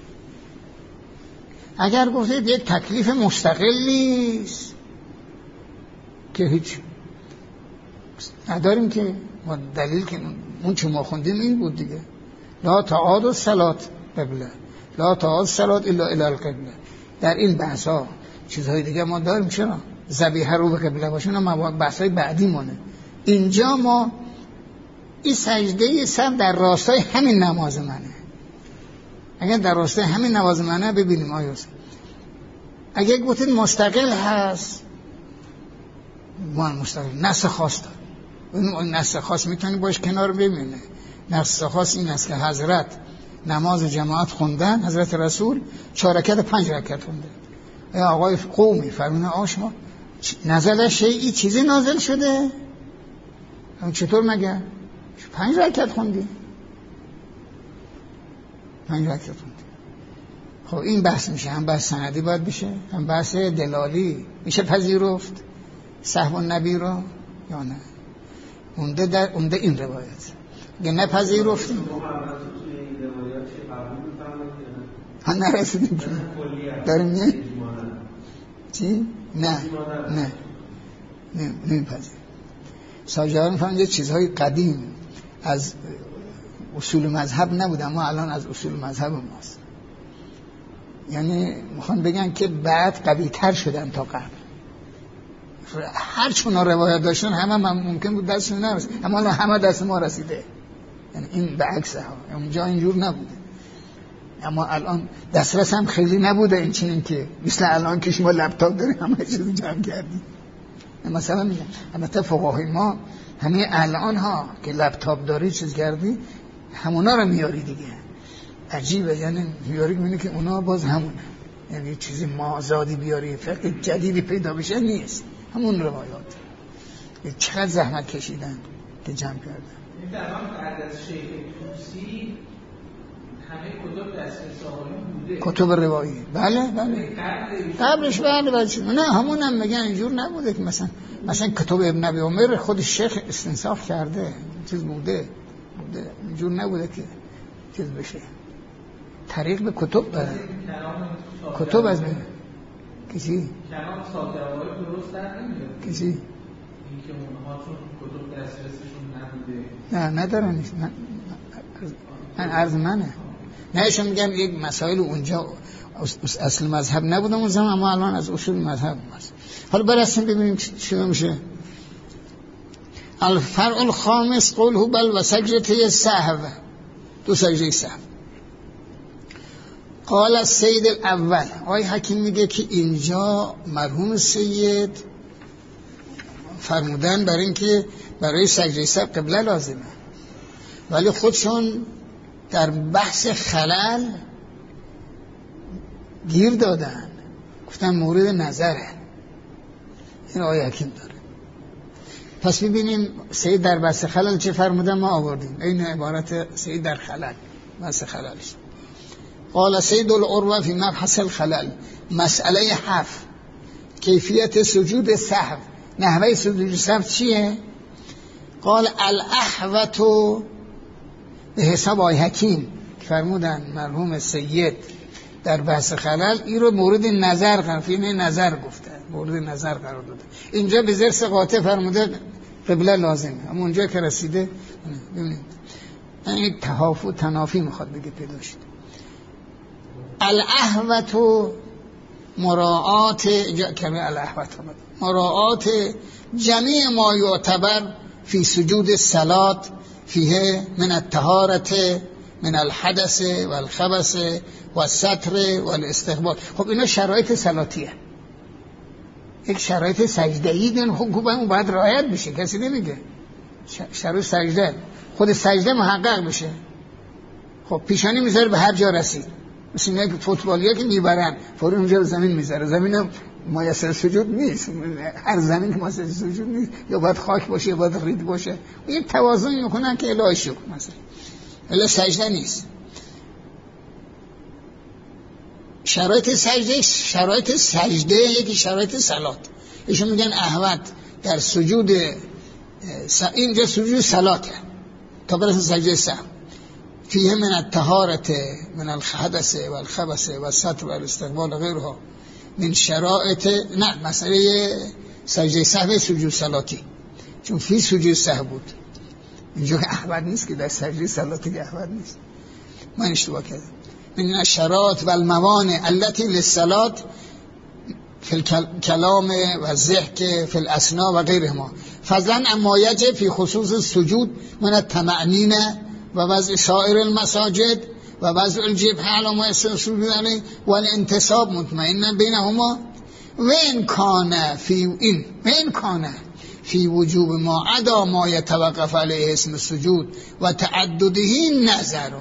A: اگر گفتید یک تکلیف مستقلیست که هیچ نداریم که ما دلیل که اون چه ما خوندیم این بود دیگه، لا تعاد الصلاة قبله، لا تعاد الصلاة الا الی القبله. در این بحث ها چیزهای دیگه ما داریم. چرا؟ ذبیحه رو به قبله باشه، اونم بحث های بعدی مونه. اینجا ما این سجده سر در راستای همین نماز منه. اگر در راستای همین نماز منه ببینیم آیا اگر گفتید مستقل هست، ما مستقل نص خاص داره، اون نص خاص میتونی باش کنار ببینه. نص خاص این است که حضرت نماز جماعت خوندن، حضرت رسول چهار رکعت پنج رکعت خونده. ای آقای قومی فرمونه آقا شما نزل شیئی چیزی نازل شده؟ چطور مگه؟ پنج رکعت خوندی؟ پنج رکعت خوندی. خب این بحث میشه، هم بحث سندی باید بشه، هم بحث دلالی. میشه پذیرفت سهو النبی رو یا نه؟ اونده در اونده این روایت اگه نپذیرفتیم ها نرسیدیم که داریم نه؟ چی؟ نه نه نه نمیپذیر. ساجران میفهمن یه چیزهای قدیم از اصول مذهب نبود، اما الان از اصول مذهب ماست. یعنی میخوان بگن که بعد قوی تر شدن تا قبل. هر چون روایت داشتن همه هم ممکن بود دستشون نرسید، اما الان همه دست ما رسیده. یعنی این به عکسه ها، اونجا اینجور نبوده. اما الان دسترس هم خیلی نبوده این چنین که مثل الان که شما لپتاپ دارید همه چیز جمع کردید. مثلا میگم البته فقهای ما همه الان ها که لپتاپ داری چیز کردی همونا رو میاری دیگه. عجیبه، یعنی میاری میبینی که اونا باز همونه، یعنی چیزی مازادی بیاری فقه جدیدی پیدا بشه نیست، همون روایات. چقدر زحمت کشیدن که جمع کردن.
B: این در هم بعد از شیخ توسی همه کتب دست صاحبان بوده، کتب
A: روایی. بله بله قبلش بله بله نه همون هم میگن اینجور نبوده که مثلا مثلا کتب ابن ابی عمر خود شیخ استنساخ کرده چیز بوده بوده اینجور نبوده که چیز بشه. طریق به کتب داره. کتب از بین کسی
B: کلام صادقای درست در نمیاد
A: کسی
B: این که اونها چون کتب دسترسشون نبوده
A: نه ندارن نیست. من من عرض منه نه ایشون میگم یک مسائل اونجا اصل مذهب نبودم اون زمان، اما الان از اصول مذهب هست. حالا برسیم ببینیم چی میشه. الفرع الخامس قوله بل و سجدته سهو، دو سجده سهو. قال السید الاول، آقای حکیم میگه که اینجا مرحوم سید فرمودن برای اینکه برای سجده سهو قبله لازمه، ولی خودشون در بحث خلل گیر دادن، گفتن مورد نظره. این آیه حکیم داره. پس ببینیم سید در بحث خلل چه فرمودن، ما آوردیم این عبارت سید در خلل، بحث خللش. قال سید العروه فی مبحث الخلل، مسئله حرف کیفیت سجود سهو، نحوه سجود سهو چیه؟ قال الاحوت به حساب آیه حکیم فرمودن مرحوم سید در بحث خلل این رو مورد نظر قرار، فی نظر گفته، مورد نظر قرار داده. اینجا به زرس قاطع فرموده قبله لازمه، اما اونجا که رسیده ببینید این تحاف و تنافی میخواد بگه پیدا شد. الاحوت مراعات کمی الاحوت مراعات جمیع ما یعتبر فی سجود الصلاة فیه من الطهارت من الحدث والخبث والستر والاستقبال. خب اینا شرایط صلاتیه، یک شرایط سجده‌ای دین، خب اون باید رعایت بشه، کسی نمیگه شرایط سجده، خود سجده محقق بشه. خب پیشانی میذاره به هر جا رسید، مثل اینه که فوتبالی‌ها که میبرن فوری اونجا زمین میذاره، زمینم مایسر سجود نیست، هر زمین که مایسر سجود نیست، یا باید خاک باشه یا باید رید باشه، این توازن میکنن که الهی شکر مثلا الا سجده نیست. شرایط سجده شرایط سجده یکی شرایط صلات، ایشون میگن احوت در سجود س... اینجا سجود صلاته تا برسه سجده سهو فیه من الطهارت من الحدث والخبث والستر والاستقبال و غیرها من شرایط، نه مسئله سجده سهو سجود صلاتی، چون فی سجود سهو بود، اینجا که احوت نیست که در سجده صلاتی که احوت نیست، من اشتباه کردم. من الشرائط و الموانع التي للصلاة فی الکلام و الضحک فی الاسنا و غیرهما، فضلا اما یجب فی خصوص السجود من الطمأنینه و وضع سائر المساجد و وضع الجبهه علی ما السجود علیه و الانتصاب مطمئنا بینهما و ان کان فی این و ان کان فی وجوب ما عدا ما یتوقف علیه اسم السجود و تعدده نظر،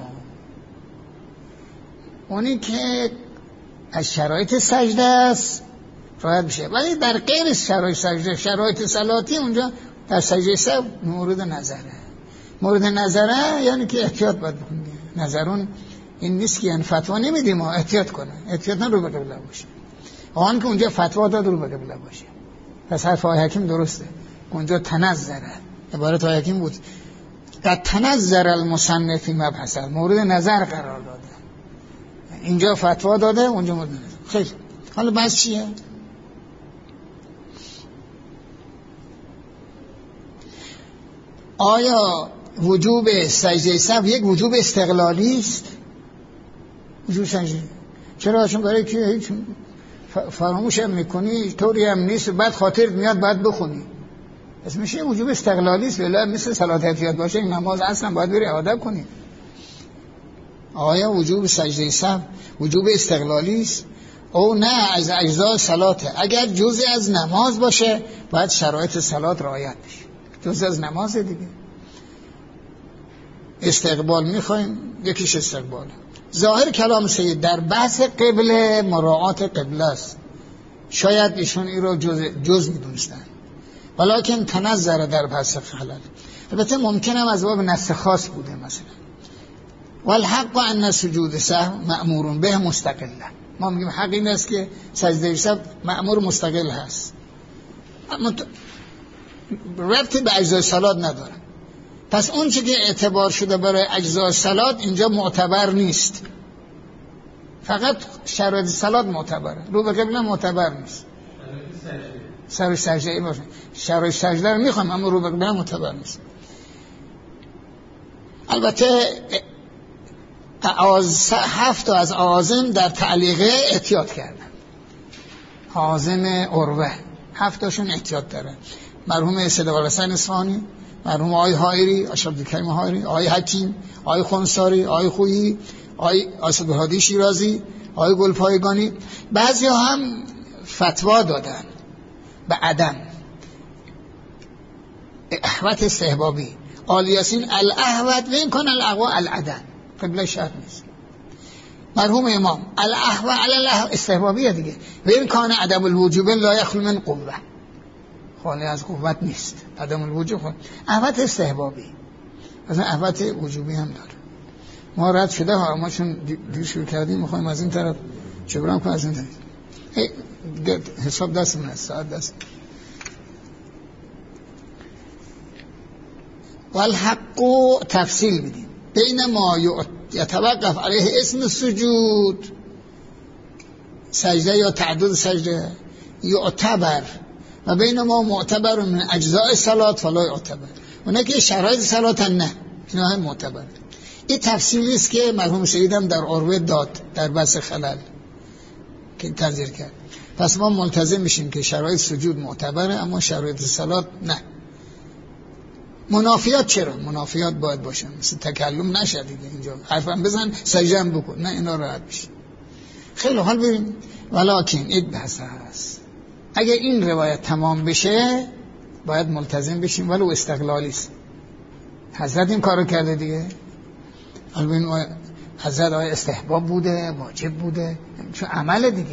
A: اونی که از شرایط سجده است رعایت بشه، ولی در غیر شرایط سجده شرایط صلاتی اونجا در سجده سهو مورد نظره. مورد نظره یعنی که احتیاط باید بکنیم. نظرون این نیست که یعنی فتوا نمیدیم ما احتیاط کنه، احتیاط نه رو به قبله باشه. آن که اونجا فتوا داد رو به قبله باشه. پس حرف آقای حکیم درسته، اونجا تنظره، عبارت آقای حکیم بود قد تنظر المصنف فی مبحث، مورد نظر قرار داده، اینجا فتوا داده اونجا مورد نظر. خیلی حالا بس چیه؟ آیا وجوب سجده سهو یک وجوب استقلالی است؟ وجوب سجده چرا؟ چون برای که هیچ فراموش هم میکنی طوری هم نیست و بعد خاطرت میاد باید بخونی، اسمش یه وجوب استقلالی است، ولی مثل صلات احتیاط باشه این نماز اصلا باید بری اعاده کنی. آیا وجوب سجده سهو وجوب استقلالی است او نه از اجزای صلاته؟ اگر جزء از نماز باشه باید شرایط صلات رعایت بشه، جزء از نماز دیگه. استقبال میخوایم، یکیش استقبال. ظاهر کلام سید در بحث قبله مراعات قبله است، شاید ایشون این رو جز, جز میدونستن، ولیکن تنظر در بحث خلل. البته ممکنه از باب نص خاص بوده مثلا. والحق ان سجود سهو مأمور به مستقله، ما میگیم حق این است که سجده سهو مأمور مستقل هست، اما ربطی به اجزای صلات نداره. پس اون چی که اعتبار شده برای اجزای صلات اینجا معتبر نیست، فقط شرایط صلات معتبره، رو به قبله معتبر نیست. شرایط سجده ای باشه، شرایط سجده رو میخوام اما رو به قبله معتبر نیست. البته از هفت تا از عازم در تعلیقه احتیاط کردن، عازم عروه هفت تاشون احتیاط دارن، مرحوم صدوال حسین اصفهانی، مرحوم آقای حایری، عبدالکریم حایری، آقای حکیم، آقای خونساری، آقای خویی، آقای اسدالهادی شیرازی، آقای گلپایگانی. بعضی ها هم فتوا دادن به عدم احوت استحبابی، آل یاسین الاحوت و این کن الاقوا العدم، قبله شرط نیست. مرحوم امام الاحوا علی الله استحبابیه دیگه. و این کان عدم الوجوب لا یخلو من قوه، خالی از قوت نیست. عدم الوجوب احوت استحبابی، مثلا احوت وجوبی هم داره. ما رد شده ها، ما چون دیر شروع کردیم میخوایم از این طرف چبرم کنم از این طرف. حساب دست من است، ساعت دست. والحق تفصیل بدیم بین ما یتوقف علیه اسم سجود، سجده یا تعدد سجده یعتبر، و بین ما معتبر من اجزاء صلات فلا یعتبر. اونه که شرایط صلات نه، اینا هم معتبر. این تفصیلی است که مرحوم سیدم در عروه داد در بحث خلل که تنظیر کرد. پس ما ملتزم میشیم که شرایط سجود معتبره اما شرایط صلات نه. منافیات چرا؟ منافیات باید باشن، مثل تکلم نشه دیگه، اینجا حرفم بزن سجدم بکن، نه اینا راحت بشه. خیلی حال بریم. ولکن این بحث هست، اگه این روایت تمام بشه باید ملتزم بشیم ولو استقلالی است. حضرت این کارو کرده دیگه. البته حضرت آیا استحباب بوده، واجب بوده، چون عمل دیگه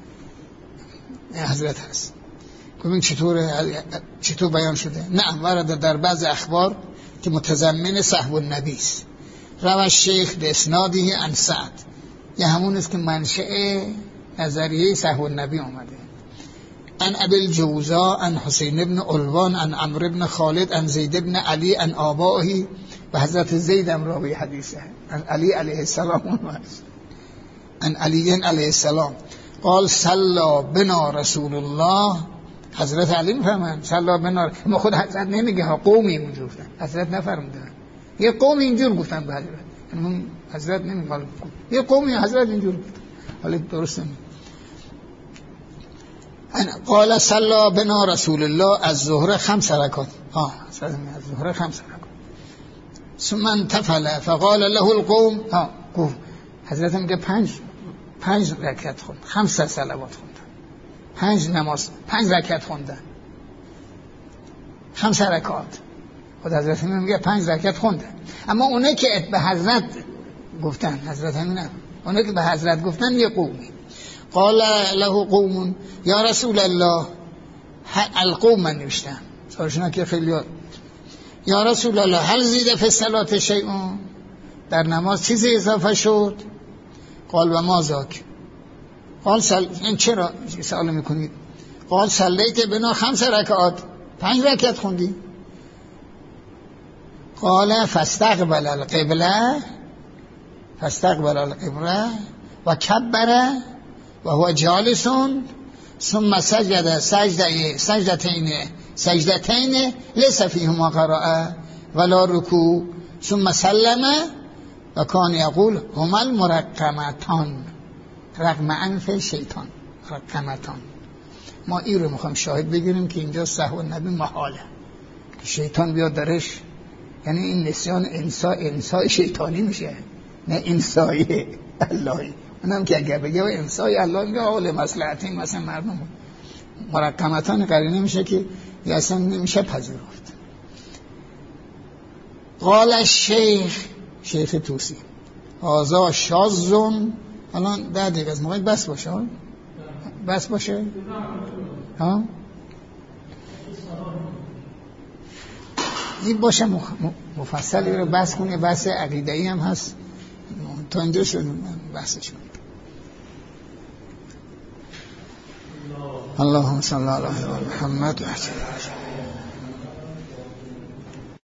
A: حضرت هست. ببین چطور چطور بیان شده. نه ورد در بعض اخبار که متضمن صحو النبی است. رواه شیخ به اسنادی عن سعد، یه همون است که منشأ نظریه صحو النبی اومده. عن ابی الجوزا عن حسین ابن علوان عن عمرو ابن خالد عن زید ابن علی عن آبائه، و حضرت زید هم راوی حدیثه، عن علی علیه السلام اون عن علی علیه السلام قال صلی بنا رسول الله. حضرت علی میفهمن صلی بنا، ما خود حضرت نمیگه ها، قومی اینجور گفتن، حضرت نفرمودن، یه قومی اینجور گفتن به حضرت، یعنی حضرت نمیگه یه قومی حضرت اینجور گفتن، حالا درست نمیگه. قال صلی بنا رسول الله از ظهر خمس رکعات، ها از ظهر خمس رکعات ثم انتفل فقال له القوم، ها گفت حضرت میگه پنج پنج رکعت خوند، خمس صلوات خوندن، پنج نماز، پنج رکعت خوندن، خمس رکعات. خود حضرت میگه پنج رکعت خوندن، اما اونه که به حضرت گفتن، حضرت همین اونه که به حضرت گفتن یه قومی. قال له قوم یا رسول الله، القوم من نوشتم سارشنا که خیلی ها. یا رسول الله هل زیده فی الصلاة شیئون، در نماز چیزی اضافه شد؟ قال و ما ذاک. قال سل... این چرا سوال میکنید؟ قال صلیت بنا خمس رکعات، پنج رکعت خوندی. قال فاستقبل القبله فاستقبل القبله و کبر و هو جالس ثم سجد سجده سجدتین سجدتین لیس فیهما قراءه ولا رکوع ثم سلم و کان یقول هما المرقمتان، رقم انف شیطان، رقمتان. ما این رو میخوام شاهد بگیریم که اینجا صحو النبی محاله، شیطان بیاد درش، یعنی این نسیان انسا انسای شیطانی میشه، نه انسای اللهی. اونم که اگر بگه انسای الله میگه حال مصلحتی مثلا مردم مرقمتان قرینه میشه که یه اصلا نمیشه پذیرفت. قال الشیخ، شیخ توسی هازا شازون. الان ده دقیقه از موقع بس باشه ها؟ بس باشه ها؟ این باشه مفصلی رو بس کنه، بحث عقیده‌ای هم هست تا اینجا شد بحثش کنه. اللهم صل علی محمد و علی